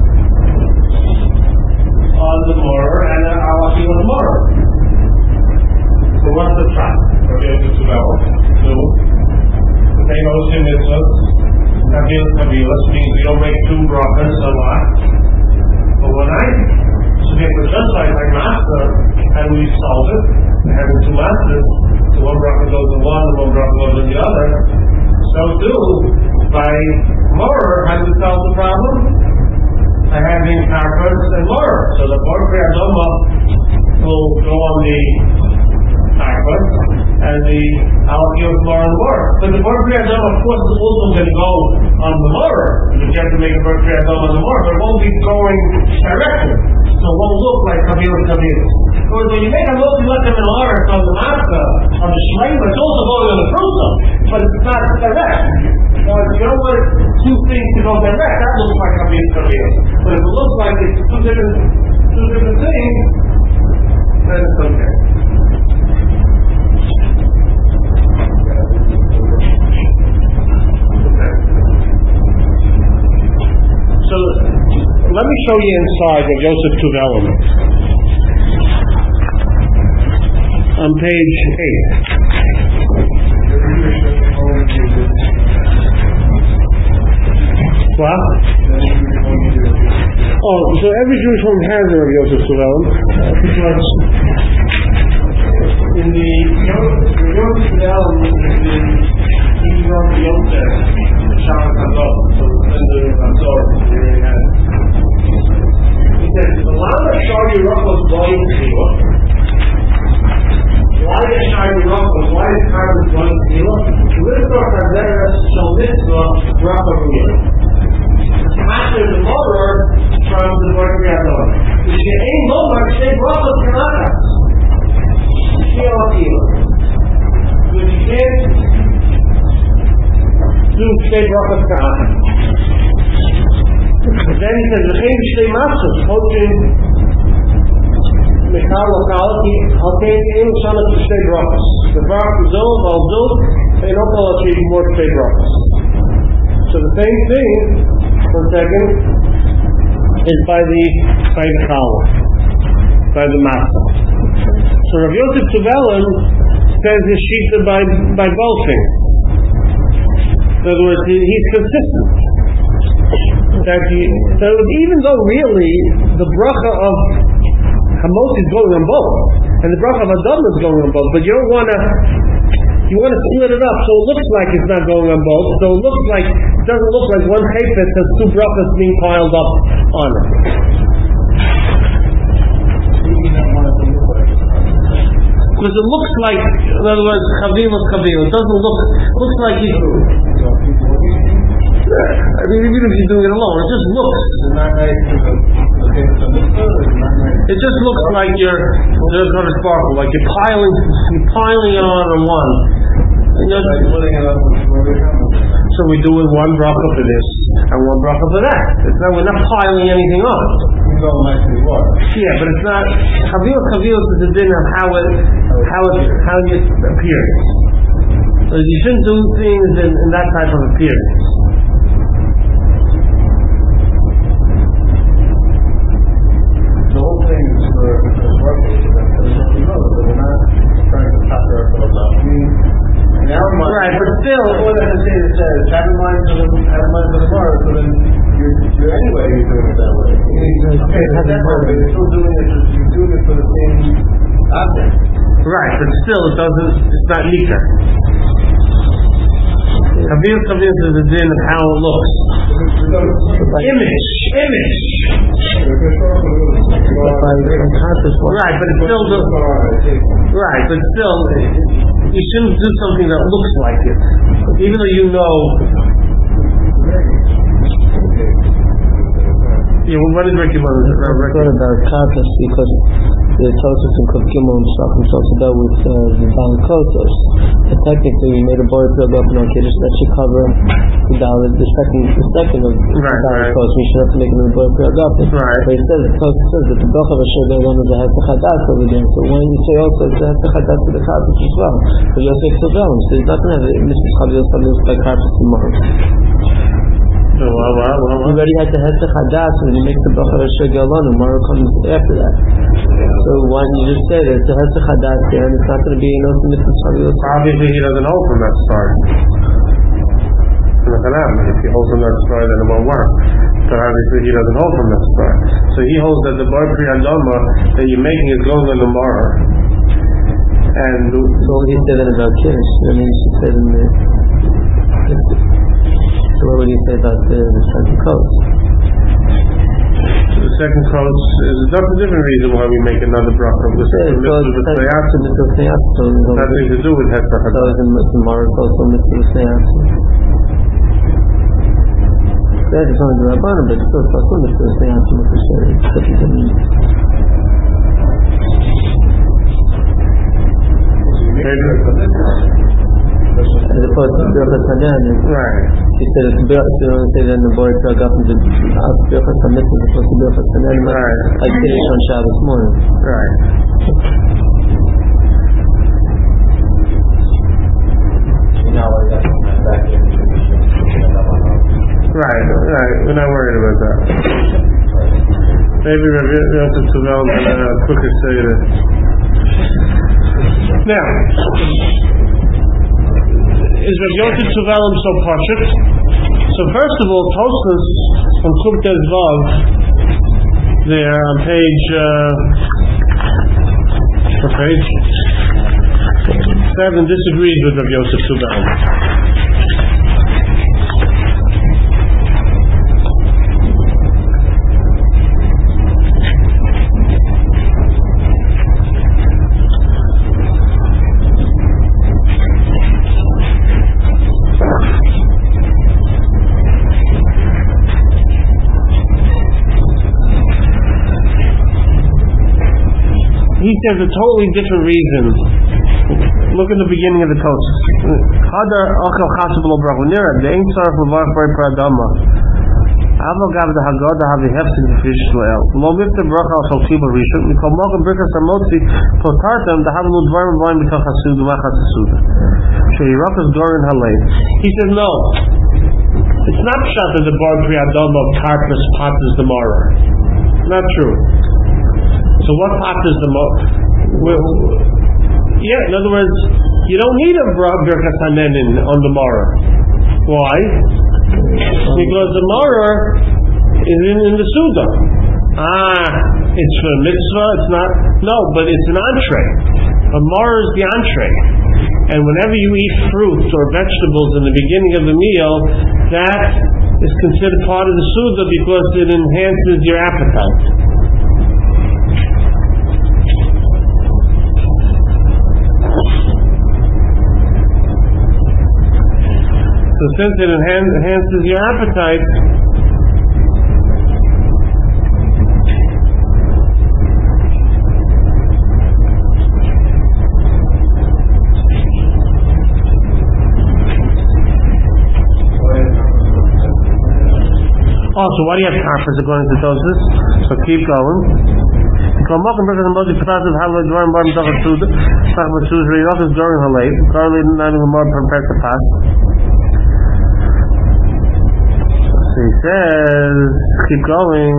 on the mortar and an awaki on the mortar? So what's the trap? Okay, it's about they osim mitzvahs, kavilas means we don't make two brachas a lot. But when so if we're just like master, and we solve it, and having two masters, so one bracha goes in one, and one bracha goes in the other, so too, by Morer, how do we solve the problem? By having carpets and Morer. So the Borei Adoma will go on the carpet, and the Alki of Morer on the Morer. But the Borei Adoma, of course, is also going to go on the Morer, because you have to make a Borei Adoma on the Morer, but it won't be going directly. So it won't look like Kavilas. Because when you make a multi-lechem in order on the matzah, on the shleima, it's also going on the prusa, but it's not direct. Now, if you don't want two things to go direct, that looks like Kavilas. But if it looks like it's two different things, let me show you inside of Yosef Tuvelim. On page 8. What? Oh, so every Jewish home has a Rav Yosef Tuvelim. Because in the Yosef Tuvelim, he wrote the Yosef, the Shabbat Hazor, so the Hazor, he says, the Lama Shari Rachos Boy Tzilah. Why is Shari Rachos? Why is Carbon Boy Tzilah? Litzor Chazeres Shal Mitzvah Bracha Ruya. After the motor from the Boy Tzilah. Which ain't Lomar, say Rachos Kanachas. Shiel Tzilah. Which you can't do Shtei Brachas Kanachas. Then he says, "V'chein Shtei Matzos, Hotin Mechal Lokalki, Hotin Ein Shanat Shtei Brachas." The Baruch Zol, Balzul, they don't call it even more Shtei Brachas. So the same thing, for a second, is by the Challah, by the Matzah. So Rav Yosef Tuvelim says his shita by both things. In other words, he's consistent. So even though really the bracha of Hamos is going on both, and the bracha of Adam is going on both, but you want to split it up so it looks like it's not going on both. So it doesn't look like one chayfetz has two brachas being piled up on it. Because it looks like, in other words, Chavil. It doesn't looks like he's. I mean, even if you're doing it alone, it just looks. It just looks like you're going to sparkle, like you're piling it on one. So we do it one bracha for this and one bracha for that. We're not piling anything on. Yeah, but it's not. Chavil is the din of how it appears. So you shouldn't do things in that type of appearance. The whole thing is for workers, we're not trying to top ourselves up. In our mind, right, but still, all that says, have in mind for the tomorrow, so then you're anyway you're doing it that way. Okay, that's that way, but you're still doing it, you're doing it for the same object. Right, but still it's not nikar. Chavil is the din of how it looks. Image. Right, but it's still you shouldn't do something that looks like it, even though you know. Yeah, well, what did Ricky want to thought about Katas because the Tosos and Kov Gimel and stuff and talks about with the Balikotos. But technically, we made a boy plug up in our Kiddush that should cover the second of Balikotos. We should have to make another boy plug up. Right. But it says, the Tosos says that the Bach of Asher Be'elam is a Hesach Hadas over there. So when you say also it's a Hesach Hadas for the Katas as well. But Yosef Tuvelim, so he's not going to have Mrs. Chavil by Katas tomorrow. So, You already had the Hesach Hadas when you make the Bach of Asher Be'elam, and tomorrow comes after that. So why don't you just say that it's a Hesach Hadas there and it's not going to be enough to Mrs. Chavil? obviously he doesn't hold from that start. If he holds from that start, then it won't work. But obviously he doesn't hold from that start. So he holds that the bar pri adama that you're making is going on the mar. And So what would you say then about Kiddush? I mean, you should say then so what would you say about the second coat? the second coat that's a different reason why we make another bracha. This is nothing to do with Hesach Hadas. So it's a Mara also Mitzvah Seyasa. That is only the Rabbanim, but still it's also Mitzvah Seyasa as opposed to Birchas Hanan. Right. He said it's Birchas, you don't say that in the board plug up into Birchas HaMitzvah as opposed to Birchas Hanan. Right. Like Kiddush on Shabbos morning. Right. Right. We're not worried about that. Maybe Rabbi Yosef Tuvel and quicker say that. Now, is Rabbi Yosef Tuvel so pashut? So first of all, Tosfos on Kuf Tes Vav, there on page 7 disagrees with Rabbi Yosef Tuvel. He says a totally different reason. Look at the beginning of the Tosfos. Hadar Ochel Chasabel Brachonira, the Ein Tzarech Levarach Bar Pradama. Avo Gav the Haggadah Havi Hefsek B'Fish Shloel. Lo Mifta Bracha Al Shalchiba Rishon. Mikol Mokum Birkas Hamotzi Potartem Dahavnu Dvarim Vayim B'Toch Hasud Machas Hasuda. Sheirakas Dorin Halei. He says no. It's not pshat that the Bar Pradama of Karpas Patas the Mara. Not true. So what pot is the most? Yeah, in other words, you don't need a Birkas Hanenin on the Mara. Why? Because the Mara is in the Suda. It's for a mitzvah, it's not. No, but it's an entree. A Mara is the entree. And whenever you eat fruit or vegetables in the beginning of the meal, that is considered part of the Suda because it enhances your appetite. So since it enhances your appetite, so why do you have karpas according to Tosfos? So keep going. So he says, keep going.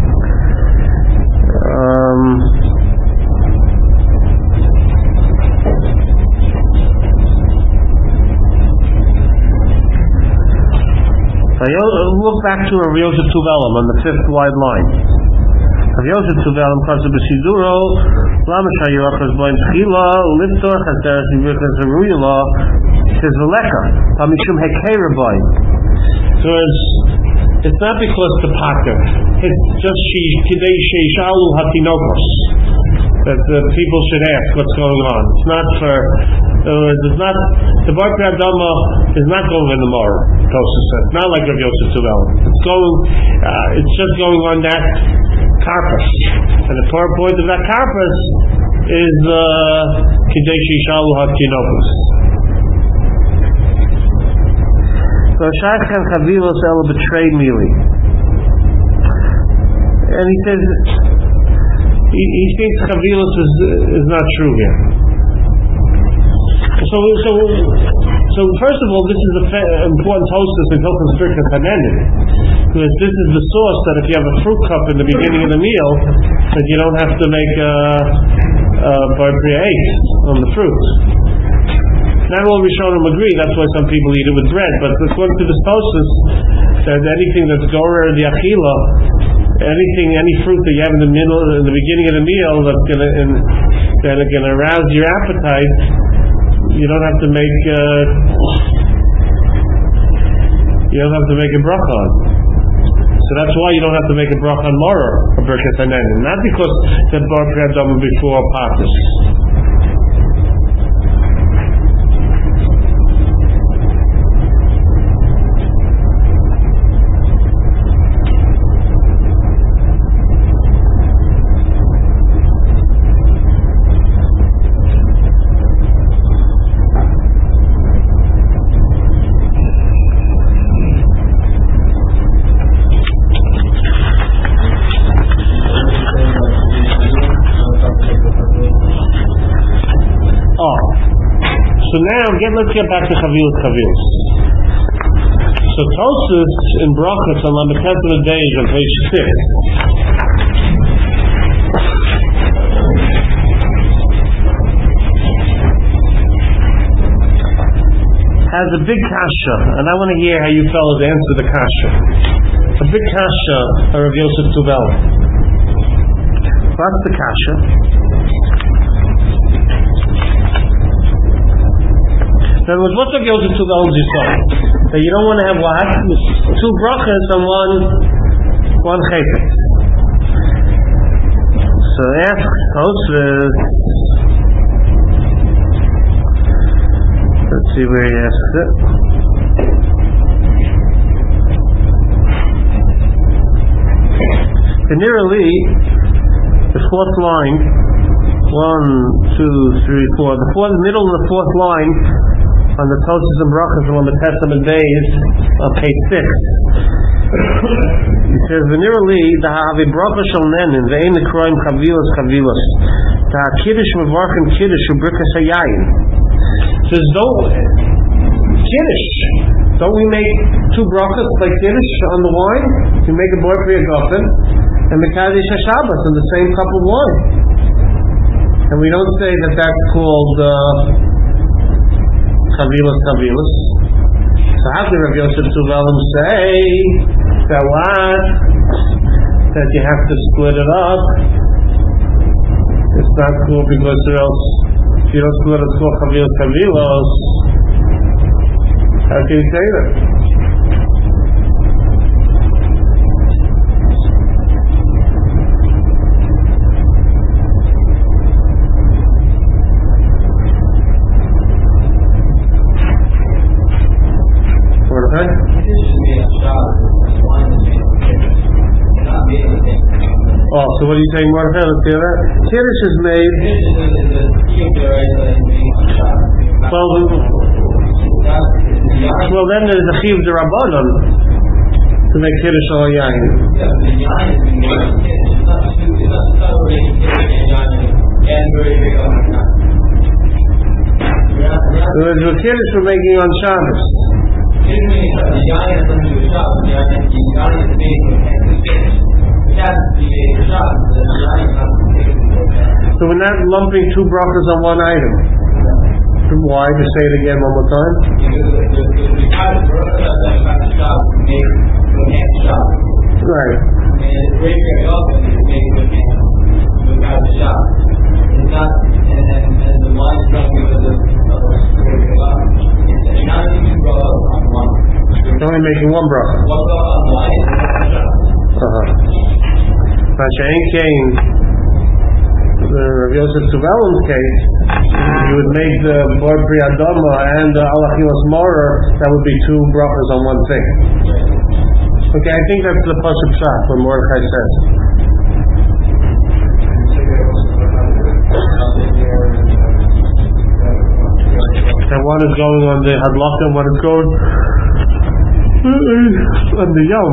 Look back to Rabbi Yosef Tuvelim on the 5th wide line. Rabbi Yosef Tuvelim comes to Besiduro, Lama Shayurachas Boim Tchila, Liftor, Chaser, Shivirkas, Aruyala, says Veleka, Pamishum Hekera Boim. So it's not because the pater, it's just Kidei Sheishalu Hatinokos, that the people should ask what's going on. It's not for, it's not, the Bar Pradama is not going in the Mara, Tosfos said. Not like Rabbi Yosef Tuvel. It's just going on that karpas. And the core point of that karpas is Kidei Sheishalu Hatinokos. So Shaykh and Chavilos Ela betrayed Mili. And he says, he thinks Chavilos is not true here. So first of all, this is an important Tosfos in Hilchos Birkas Hanenin, because this is the source that if you have a fruit cup in the beginning of the meal, that you don't have to make bar priya 8 on the fruit. Not all Rishonim agree, that's why some people eat it with bread, but according to this Tosfos, that anything that's gorer the achila, any fruit that you have in the beginning of the meal that's gonna arouse your appetite, you don't have to make a bracha on. So that's why you don't have to make a bracha on Mara or Birkas Hanenin, not because the Bar Pradama before Patas. So now, let's get back to Chavilos. So Tosfos in Brachos on Lamed Tes on page 6 has a big kasha, and I want to hear how you fellows answer the kasha. A big kasha of Rav Yosef Tuvel. What's the kasha? In other words, what's Rav Yosef Tuvel's yisod? That you don't want to have what? Two brachas on one chayfet. So ask Tosfos. Let's see where he asks it. Generally, the fourth line, 1, 2, 3, 4. The middle of the fourth line on the Tosfos and Brachas and Lamed Testament Beis on page 6. He says, "Generally, the Havi Bracha Shel Nenin ve'ein nekroim chavilos chavilos. The Kiddush mevarchim Kiddush u'brikas hayayin." Says, don't we make two brachas like Kiddush on the wine? We make a Bor Pri Hagafen and Mekadesh HaShabbos in the same cup of wine. And we don't say that that's called Chavilos. So how can Rav Yosef Tuvelim say that what? That you have to split it up? It's not cool because or else if you don't split it, it's called Chavilos. How can you say that? Oh, so what are you saying, Mordechai? Let's hear that. Kiddush is made. Well, then there's a chiyuv d'Rabbanan to make Kiddush al yain. So there's a Kiddush we're making on Shabbos. So we're not lumping two brachas on one item. Why? To say it again one more time. Right. It's only making one bracha. Masha'en Kain, the Rav Yosef Tuvelim's case, you would make the Bor Pri Adama and the Al Achilas Morer, that would be two brachas on one thing. Okay, I think that's the Pasuk Pshat, what Mordechai says. And one is going on the Hadlach and one is going on the Yom.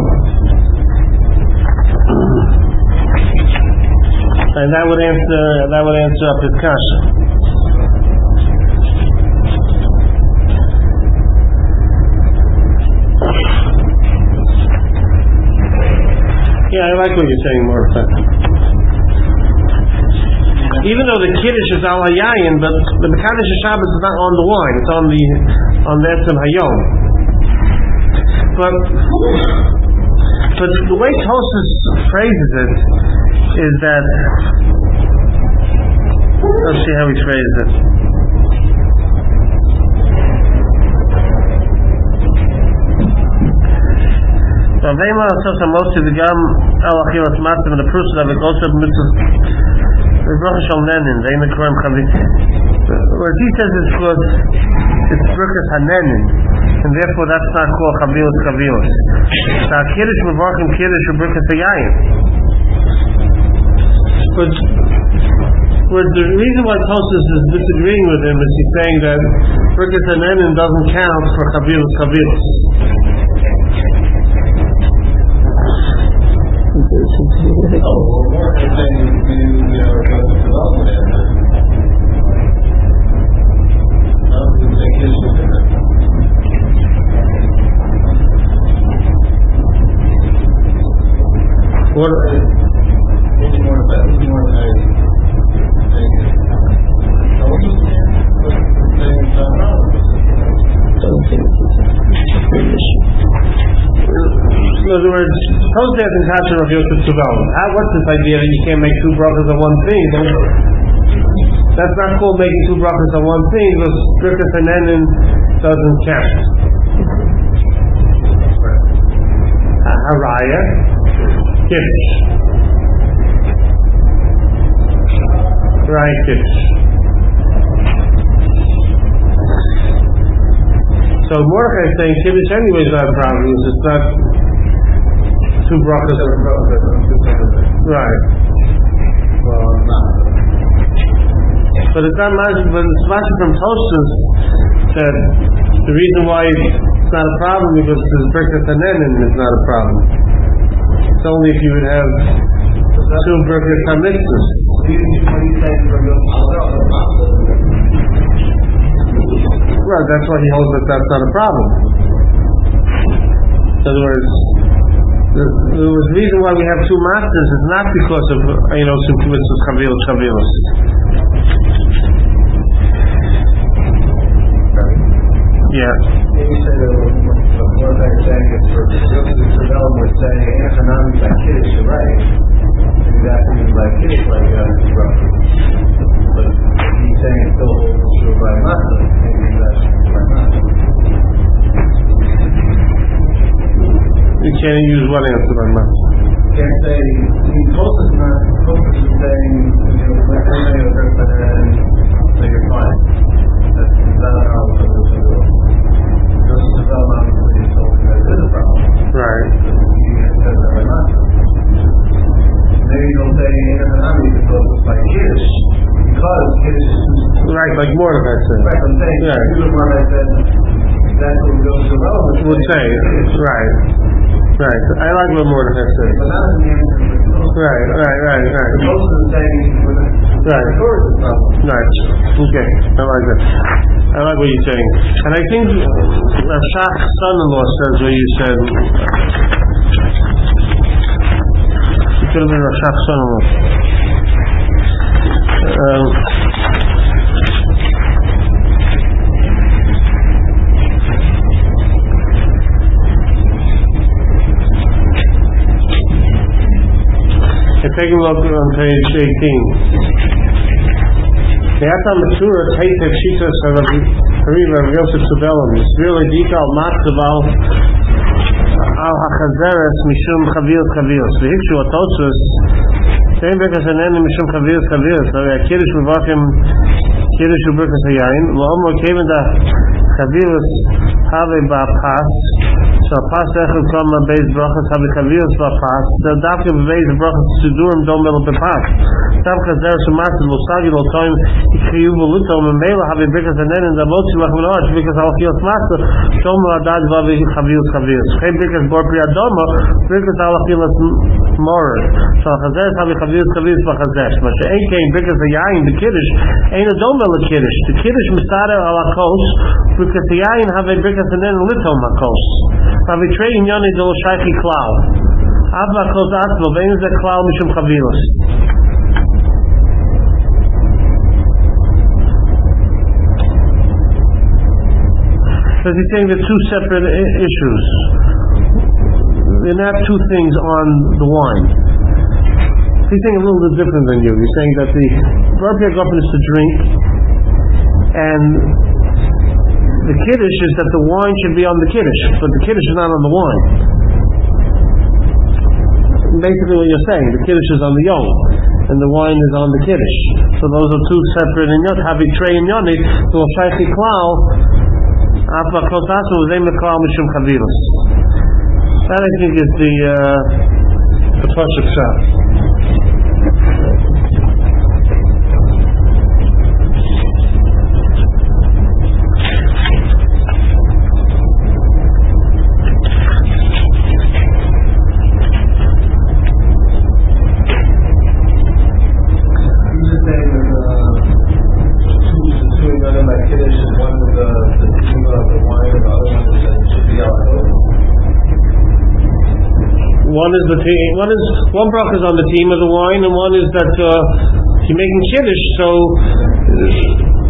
And that would answer up his kasha. Yeah, I like what you're saying, Martha. Even though the Kiddush is al hayayin, but the Mekadesh HaShabbos is not on the wine; it's on the Etzem Hayom. But the way Tosfos phrases it is that, let's see how he phrases it. Ravema Sosa Moshe V'Gam Al Achilas Matzah and the person of it also mitzvah Bracha Shel Nenin Ve'im Ekroim Chavit. Whereas he says it's Brukas HaNenin, and therefore that's not called Chavilos. Now Kiddush Mevarchim Kiddush or Brukas HaYayin. But the reason why Tosfos is disagreeing with him is he's saying that Brukas HaNenin doesn't count for Chavilos. In other words, Tosfos and Kasher Rav Yosef Tzuvel. What's this idea that you can't make two brachas on one thing? That's not called making two brachas on one thing, because Birkas Hanenin doesn't count. Haraya, Kiddush. Haraya, Kiddush. So Mordechai is saying Kiddush anyway is not a problem. It's not two brachas. Right. Well, not. But it's not magic. But it's magic from Tosfos that the reason why it's not a problem because the Birkas Hanenin is not a problem. It's only if you would have two Birkas HaMitzvahs. What are you saying from your Right, that's why he holds that that's not a problem. In other words, the reason why we have two masters is not because of some mitzvahs chavilos. Yeah. Maybe say that what Mordechai is saying is for Yosef Tzuvel would say Hanami by Kiddush, you're right. And that means by Kiddush like brachas. But he's saying it still holds true by Matzah. Maybe that's by Matzah. You can't use one answer by Matzah. Can't say, Tosfos is saying, let's say you're Birkas Hanenin, so you're fine. That's not how it's supposed to go. Joseph Tzuvel obviously told me that it is a problem. Right. He says that by Matzah. Maybe he'll say Hanami because it's by Kiddush. Because Kiddush is Right, like Mordechai said. right, I'm saying, Mordechai said, that's what Joseph Tzuvel Would say. Right. Right. I like what Mordechai said. But that doesn't mean Right. Joseph is saying Right. Right. Okay. I like that. I like what you're saying. And I think Rav Shach's son-in-law says what you said. It could have been Rav Shach's son-in-law. Take a look on page 18. The Atam Matura takes the Shitas of Rav Yosef Tzuvel. It's really detailed Matzaval al Hachazeres Mishum Chavios. The Hikshu Atosfos same Birkas Hanenin Mishum Chavios. So the Kiddush Mevachim Kiddush Birkas Hayayin. Lo Keven da Chavios Have Ba'pas. So pas echad kama beis brachas have chavios b'pas. The dafka beis brachas sudurim don't melo b'pas. Dafka zer shematzid l'sagi l'toim ikhiyu v'lutom and have birkas hanenin davot shilach v'loach birkas alachios matzah shom l'adad vavi chavios. Chem birkas bor pri adoma birkas alachios morer. So chazer have chavios b'chazesh. But she'ein kein birkas hayayin the kiddush ein adom melo kiddush. The kiddush misader alakos birkas hayayin have birkas hanenin litom hakos. Avitray inyoni dol shaychi klal. Avva kos atzmo vein ze klal mishum chavilos. So he's saying they're two separate issues. They're not two things on the wine. He's saying a little bit different than you. He's saying that the Bar Piagofen is to drink, and the Kiddush is that the wine should be on the Kiddush, but the Kiddush is not on the wine. Basically what you're saying, the Kiddush is on the Yom, and the wine is on the Kiddush. So those are two separate inyot. Havi trei inyoni, so shaychi klal, afa kotasu, zeh meklal mishum chavilos. That I think is the Pasuk Shah. One bracha is on the team of the wine, and one is that you're making kiddush. So,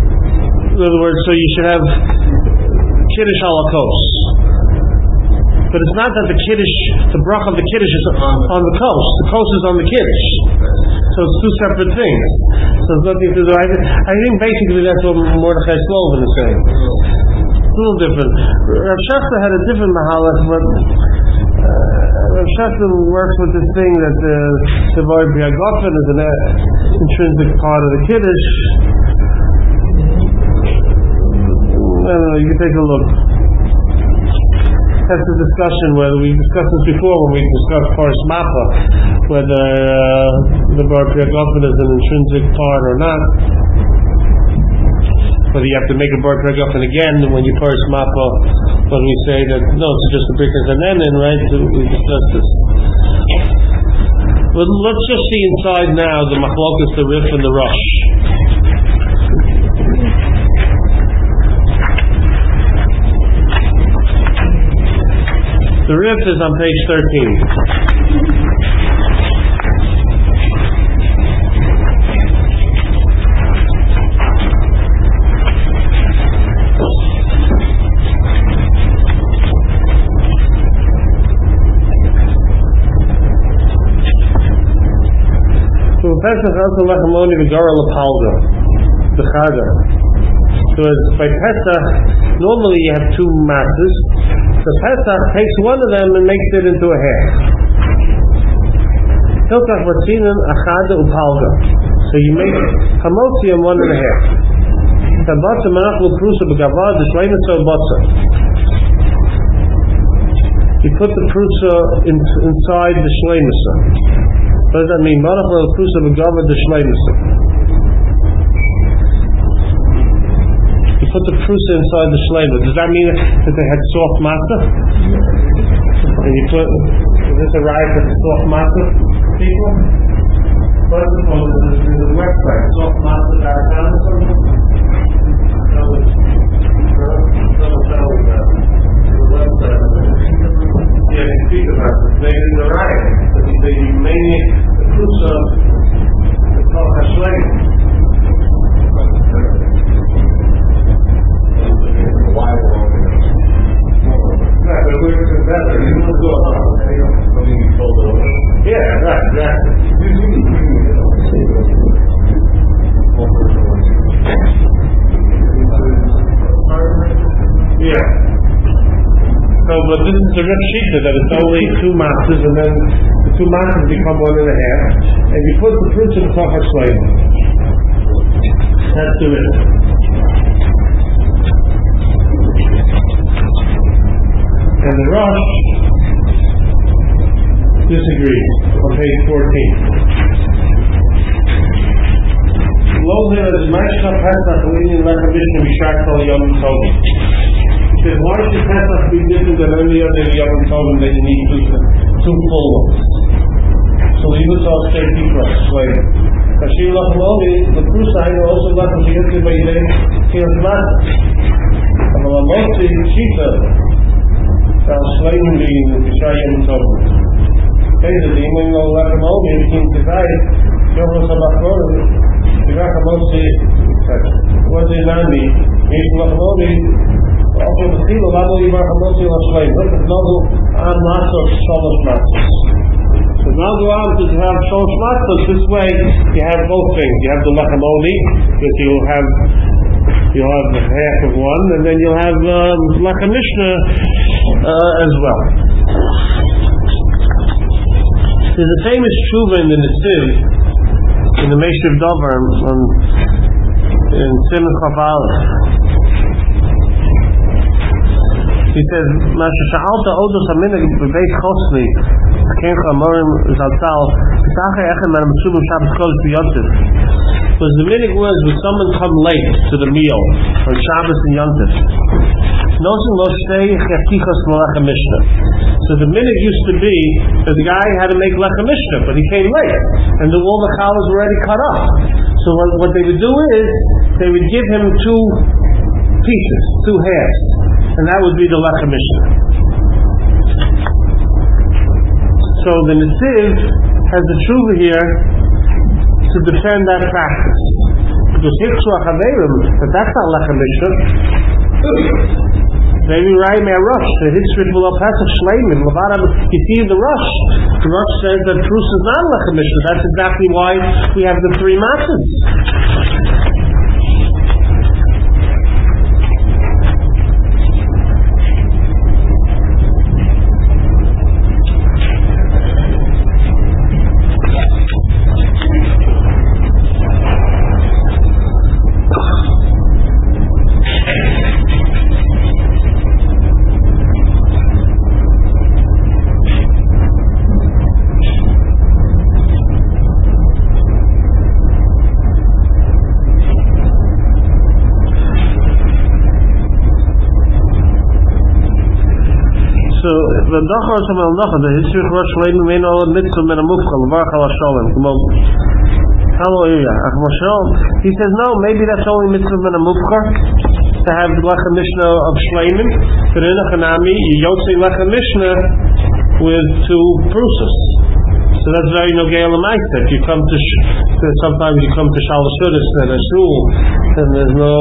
in other words, so you should have kiddush alakos. But it's not that the bracha of the Kiddush is on the coast. The coast is on the Kiddush. So it's two separate things. So it's nothing to do. I think basically that's what Mordechai Slovan is saying. It's a little different. Rav Shachar had a different mahalach, but Rav Shachar works with this thing that the Bar Biagofen is an intrinsic part of the Kiddush. I don't know, you can take a look. That's the discussion, whether we discussed this before when we discussed Paris Mappa, whether the Bar Biagofen is an intrinsic part or not. Whether you have to make a Bar Biagofen again when you Paris Mappa, when we say that, no, it's just a Birkas Hanenin, right? So we discussed this. But let's just see inside now the Machlokas, the Rif, and the Rosh. The Rif is on page 13. So Pesach also Lachamoni V'Gara L'Palga, the Chaga. So by Pesach, normally you have two matzahs. So Pesach takes one of them and makes it into a half. Hilchach Vatzinan Achada Upalga. So you make Hamotzi on 1.5. Tabatza Manach L'Prusa B'Gavad D'Shleimitza Batza. You put the Prusa inside the Shleimitza. What does that mean? Manach L'Prusa B'Gavad D'Shleimitza. You put the prusa inside the shleimer. Does that mean that they had soft matzah? And you put, is this a right for soft matzah people? First of all, there's a website, softmatzah.com or something? Someone tell me that. There's a website. Yeah, you speak about it. Maybe the right. But you made the prusa, it's called a shleimer. Why wrong? Right, but we're better. You don't go on. Yeah, right, exactly. Yeah. So, but this is a Rif Shita that it's only two matzahs, and then the two matzahs become 1.5, and you put the fruits in the Tachar Shleim. That's the Rif. And the Rosh disagrees on page 14. He says, why should Pesach be different than any other Yom Tovim that you need two full ones? So leave us all straight deeper, later. Kashir Lachamoni, the Prusain also left us against by Yidei Kiras Matzah. And the Lamosti Shita, I'll slay him being the Yom Tovim. Okay, the Demon Lachamoni, the King Tizai, Yom Sabachor, the Rachamosti, what's it Nandi? He's Lachamoni. Also the Tilo, Lamo Yivarchamosti Lashleim. Look at Nogu Am Matzah Sholosh Matzahs. So Nogu Am to have Sholosh Matzahs, this way you have both things. You have the Lachamoni, that you'll have half of one, and then you'll have Lachem Mishnah as well. There's a famous tshuva in the Nesiv, in the Meshiv Dover, in Simon Chav Aleph. He says, Masha Sha'alta Odos HaMinag B'Beit Chosli Kench HaMorim Zaltal B'Tacha Echem Man HaMetsubim Shabbos Kodesh B'Yontif. Because the minig was when someone come late to the meal on Shabbos and Yontif. Nosin Lo Shtei Chetichos L'Lechem Mishnah. So the minig used to be that the guy had to make Lechem Mishnah, but he came late, and all the challahs were already cut off. So what they would do is they would give him two pieces, two halves. And that would be the Lechem Mishnah. So the Nesiv has the tshuva here to defend that practice. Because Hitzru HaChaverim, but that's not Lechem Mishnah. Maybe right may rush. The history will have Pesach Shleimin. You see the rush. The rush says that Prus is not Lechem Mishnah. That's exactly why we have the three matzahs. The Dachar is the history of Rosh Shleimin may know a mitzvah min a mufchal, Baruch HaShalom. Hallelujah. He says, no, maybe that's only mitzvah min a mufchal, to have the Lechem Mishnah of Shleimin, but in a Chanami, you Yotzei Lechem Mishnah with two prusas. So that's very Nogei L'Maaseh. You come to, sometimes you come to Shalosh Hudas and a shul, and there's no,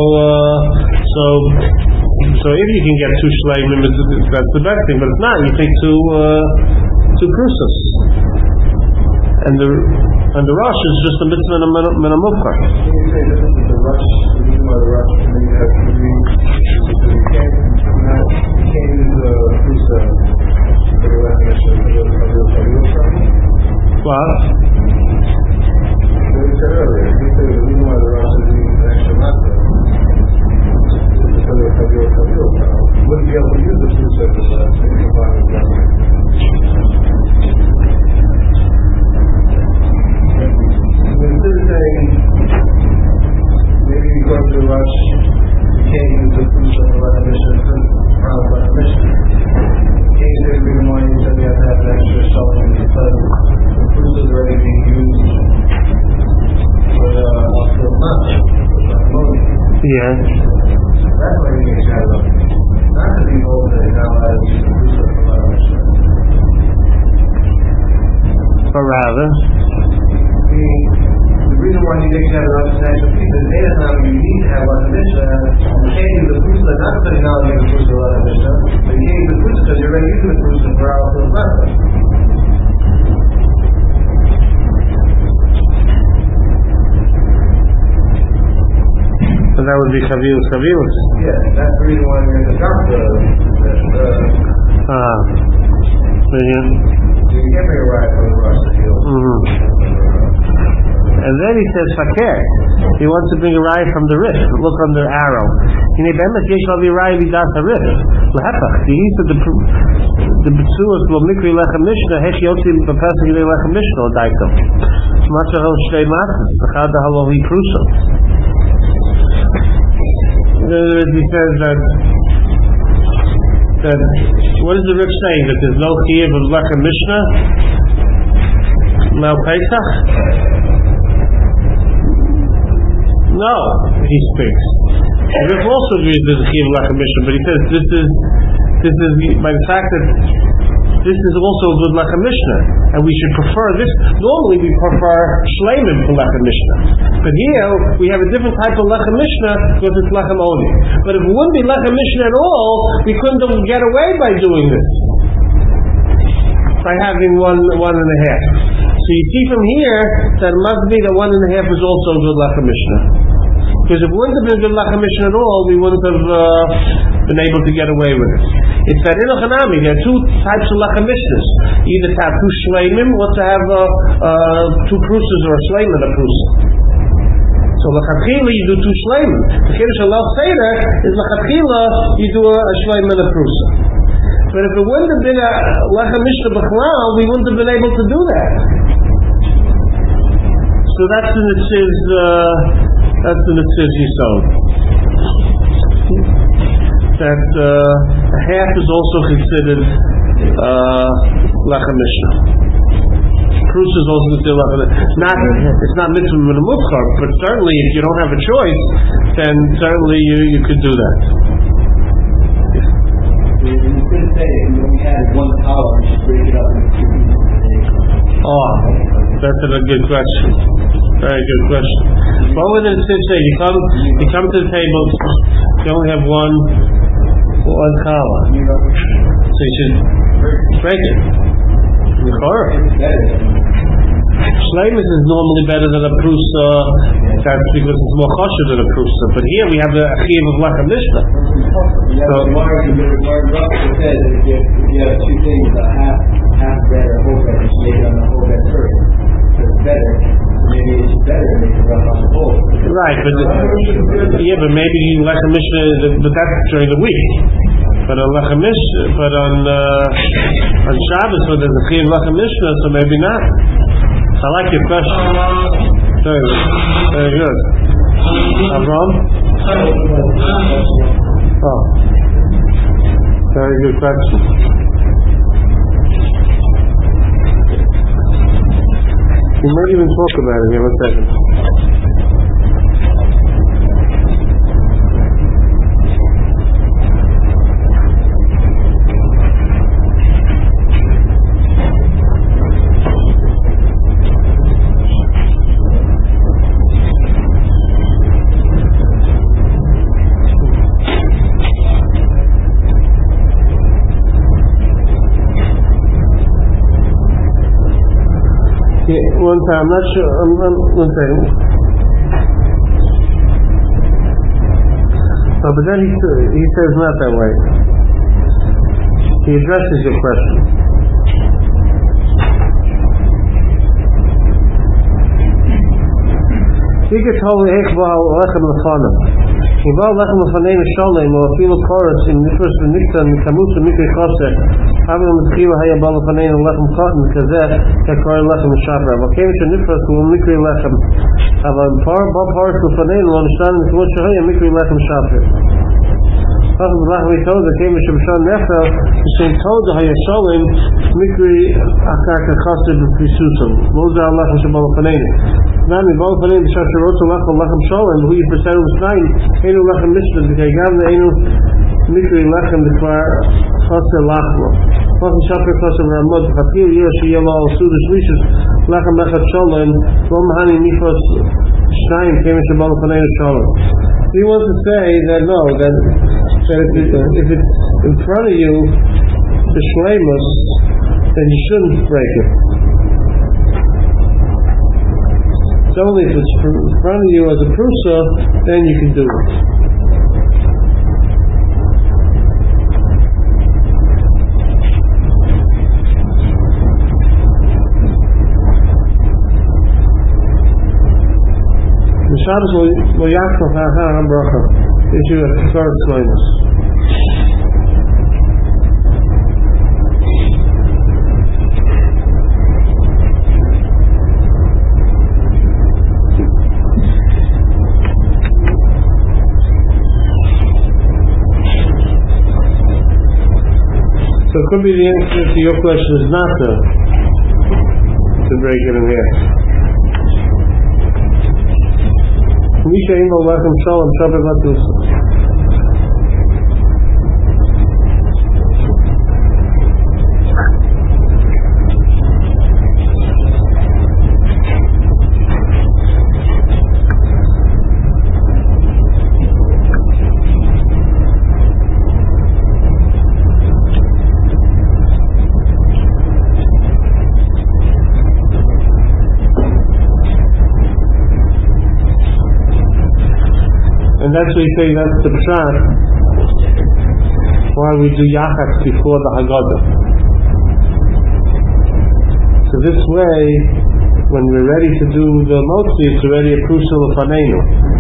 so if you can get two shleimim, that's the best thing. But if not, you take two prusas, and the rush is just a mitzvah min a mufchar. Can you say this is the rush? The reason why the rush maybe has to be because you can't use the prusa for the recognition of the problem. What? What you said earlier. You said the reason why the rush is using an extra matzah. You wouldn't be able to use the two surface last thing combined with that. Instead of saying, maybe because of the rush, you can't use the two surface last mission, around last mission. You can't use every reason why you said you have to have an extra shelling because the fruit is already being used for the matzah. Yeah. That's why you need to have them. Not to be told that it's not allowed to use the fruit of the mission. But rather, the reason why you need to have an extra piece is anytime you need to have a mission, you can't use the fruit not because you're not using the fruit of the mission, but you can't use the fruit because you're already using the fruit for our full method. So that would be Chavilus. Yeah, that's the reason why we're in the doctor. So you can't bring a ride from the rush to heal. And then he says Fakir. He wants to bring a ride from the Rif. Look on the arrow. In a bemis yesh lavi ride vidas harif. Lehepach. The Betzuas lo mikri lechem mishnah hech yotzi b'pesach yidei lechem mishnah o daito. Matzah shtei matzahs. Echad halohi pruso. He says that what is the Rif saying? That there's no chiyuv of lechem mishnah now Pesach? No, he speaks. The Rif also agrees there's a chiyuv of lechem mishnah, but he says this is by the fact that this is also a good lechem mishnah, and we should prefer this. Normally we prefer shleimim to lechem mishnah, but here we have a different type of lechem mishnah because it's lechem only. But if it wouldn't be lechem mishnah at all, we couldn't get away by doing this, by having one and a half. So you see from here that it must be that 1.5 is also a good lechem mishnah. Because if it wouldn't have been good lechem mishnah at all, we wouldn't have been able to get away with it. It's that in a Chanami, there are two types of lechem mishnahs. Either to have two shleimim, or to have two prusas, or a shleim and a prusa. So l'chatchila you do two shleimim. The Kiddush Halal Seder is l'chatchila you do a shleim and a prusa. But if it wouldn't have been a lechem mishnah b'chlal, we wouldn't have been able to do that. So that's in the Tziz Yisod. That a half is also considered lechem mishnah. Prus is also considered lechem mishnah. It's not mitzvah min a mufchar, but certainly if you don't have a choice, then certainly you could do that. You could say when we had one column, we should break it up into two pieces. Oh, that's a good question. Very good question. What would it say? You come to the table, you only have one one challah. So you should break it. Shleimus is normally better than a prusa. That's because it's more kosher than a prusa. But here we have the chiyuv of lechem mishnah. So Mark said that if you have two things, half bread or whole bread, you should make it on the whole bread first. So it's better. So maybe it's better to make it rough on the whole. Right, but maybe lechem mishnah, but that's during the week. But on lechem mishnah, but on Shabbos, when there's a chiyuv lechem mishnah, so maybe not. I like your question. Very good. Avram? Oh. Very good question. We might even talk about it here. 1 second. One time, I'm not sure. One second. Oh, but then he says not that way. He addresses your question. He gets holy hekbal lechem lefanim. Ibal lechem lefanim shalem or afilu chorus in nifros v'niktan kamus v'mikri chosek. Having a mizchiva haya bal lefanim lechem cotton kazeh kekor lechem shafra. Vakev shenifros v'mikri lechem. Aval bal paris lefanim lo nishtan v'kvot shahaya mikri lechem shafra. Chacham b'lach v'tod vakev shemshan nefel v'shem tod haya shalem mikri akar kachasir b'prisusim. Mozah lechem shabal lefanim. Nami bal lefanim b'shasharot lechem shalem who you percent of snayim enu lechem mishpat v'kegam enu mikri lechem b'kvar chaser lachlo. Chacham shafra chaser ramod chafil yosh yelal sudas lishus lechem lechem shalem lo mahani nifos snayim kemesh bal lefanim shalem. He wants to say that no, that if it's in front of you the shleimus, then you shouldn't break it. It's only if it's in front of you as a prusa, then you can do it. The Shabbos will yakov ha'ha bracha. Issue a third shleimus. So it could be the answer to your question is not to break it in half. Misha Imo Lechem Shalom Shabbat Latus. And that's why we say that's the pshat why we do yachatz before the Haggadah. So this way, when we're ready to do the motzi, it's already a prusa lefaneinu,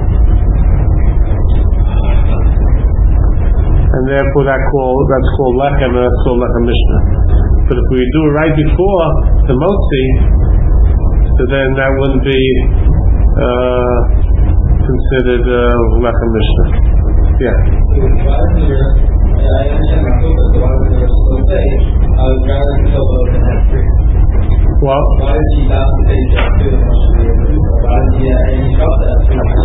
and therefore that's called lechem, and that's called lechem mishnah. But if we do it right before the motzi, so then that wouldn't be considered lechem mishnah. Yeah. I understand my focus, but why would they still say, I would rather kill both than have three? Well, why did he not say just two and one should be able to do? Why did he, and he felt that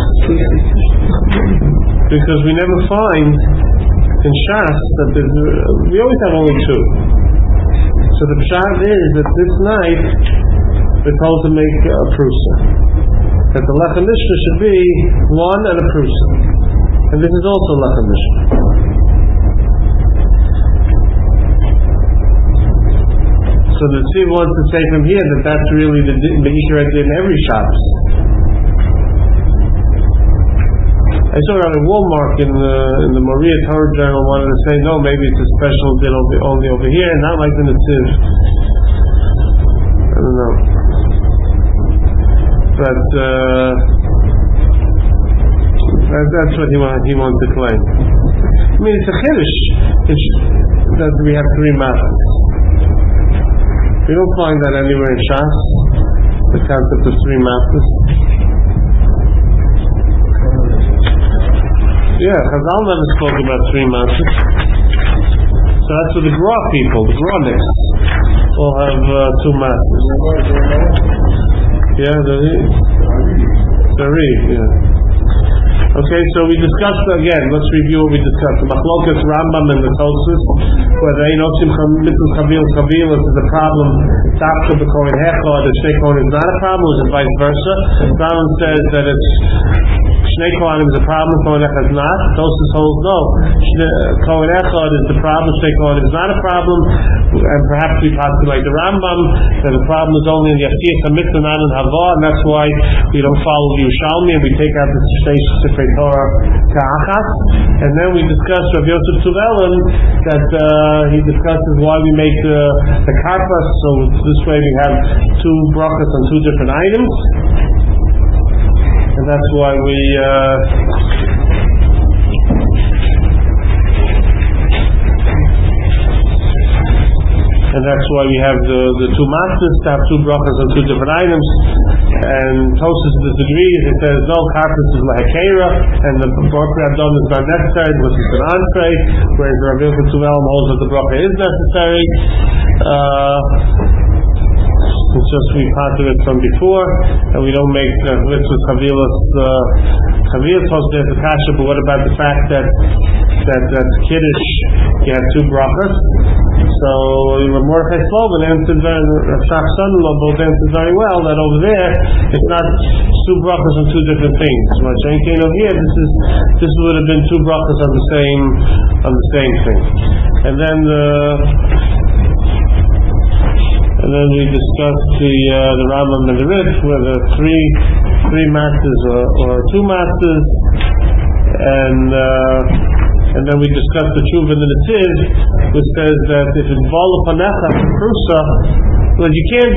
because we never find in Shas that we always have only two. So the pshat is that this night we're told to make a prusa. That the lechem mishnah should be one and a prusa. And this is also lechem mishnah. So the Tziv wants to say from here that that's really the Ikar in every Shabbos. I saw around in Walmart in the Maria Torah Journal wanted to say no, maybe it's a special din only over here, not like in the Tziv. I don't know. But that's what he wants to claim. I mean, it's a chiddush that we have 3 matzahs. We don't find that anywhere in Shas, the concept of 3 matzahs. Yeah, Chazal never spoke about 3 matzahs. So that's for the Gra people, the Granics, all have 2 matzahs. Yeah, yeah. Okay, so we discussed again. Let's review what we discussed. The Machlokas Rambam and the Tosfos, whether Einosim Mitzvah Chavilas is a problem. Tafka b'Kohen Hechad, the Shnei Kohen is not a problem, or is it vice versa? Rambam says that it's Shnei Kohen is a problem, Kohen Echad is not. Tosfos holds no. Kohen Echad is the problem, Shnei Kohen is not a problem, and perhaps we possibly like the Rambam that the problem is only in the Yafiyah Mitzvah, not in Hava, and that's why we don't follow the Yerushalmi and we take out the Shnei Torah Ka'achas. And then we discussed Rav Yosef Tuvelin that he discusses why we make the karpas, so this way we have 2 brachas on 2 different items, and that's why we have the 2 masters to have 2 brachas on 2 different items. And Tosfos disagrees. It says no, karpas is lahakera, and the bracha Adon is not necessary because it's an entree, whereas Rav Yosef Tuvelin holds that the bracha is necessary. It's just we parted it from before, and we don't make mitzvahs chavilas. Chavilas holds there's a kasha, but what about the fact that kiddush you have 2 brachas? So Mordechai Slovan answered Shach Son-in-law both answered very well that over there it's not 2 brachas on 2 different things. What Shane came over here, this would have been 2 brachas on the same thing. And then we discussed the Rambam and the Rif, whether 3 masters or 2 masters, and then we discussed the Tshuva and the Tziv, which says that if it's Bala Panecha Prusa, well, you can't,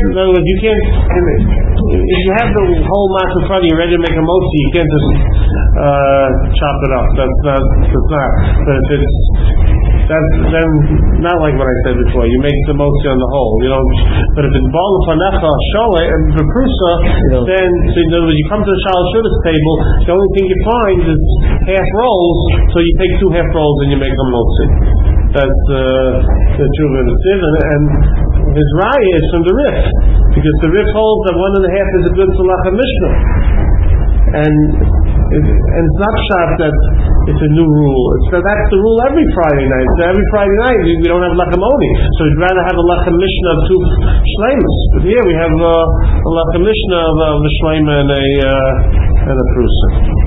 if you have the whole mass in front of you ready to make a motzi, you can't just chop it up. That's not. But if it's then not like what I said before. You make the motzi on the whole. You don't. But if it's Bala Panecha Shole and Prusa, then so in other words, you come to the Shalosh Shudas table. The only thing you find is half rolls. So you take 2 half rolls and you make a motzi. That's the Tshuva and the Tziv, and his raya is from the Rif, because the Rif holds that 1.5 is a good Salach Mishnah, and it's not shot that it's a new rule. That's the rule every Friday night. So every Friday night we don't have Lachamoni, so we'd rather have a Lachem Mishnah of 2 shleimas. But here we have a Lachem Mishnah of a shleima and a prusa.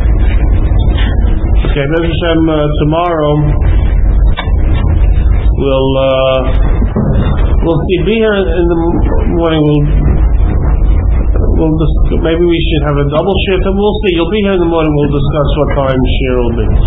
Okay, Be'ez Hashem, tomorrow we'll see. Be here in the morning. We'll maybe we should have a double shift, and we'll see. You'll be here in the morning. We'll discuss what time share will be.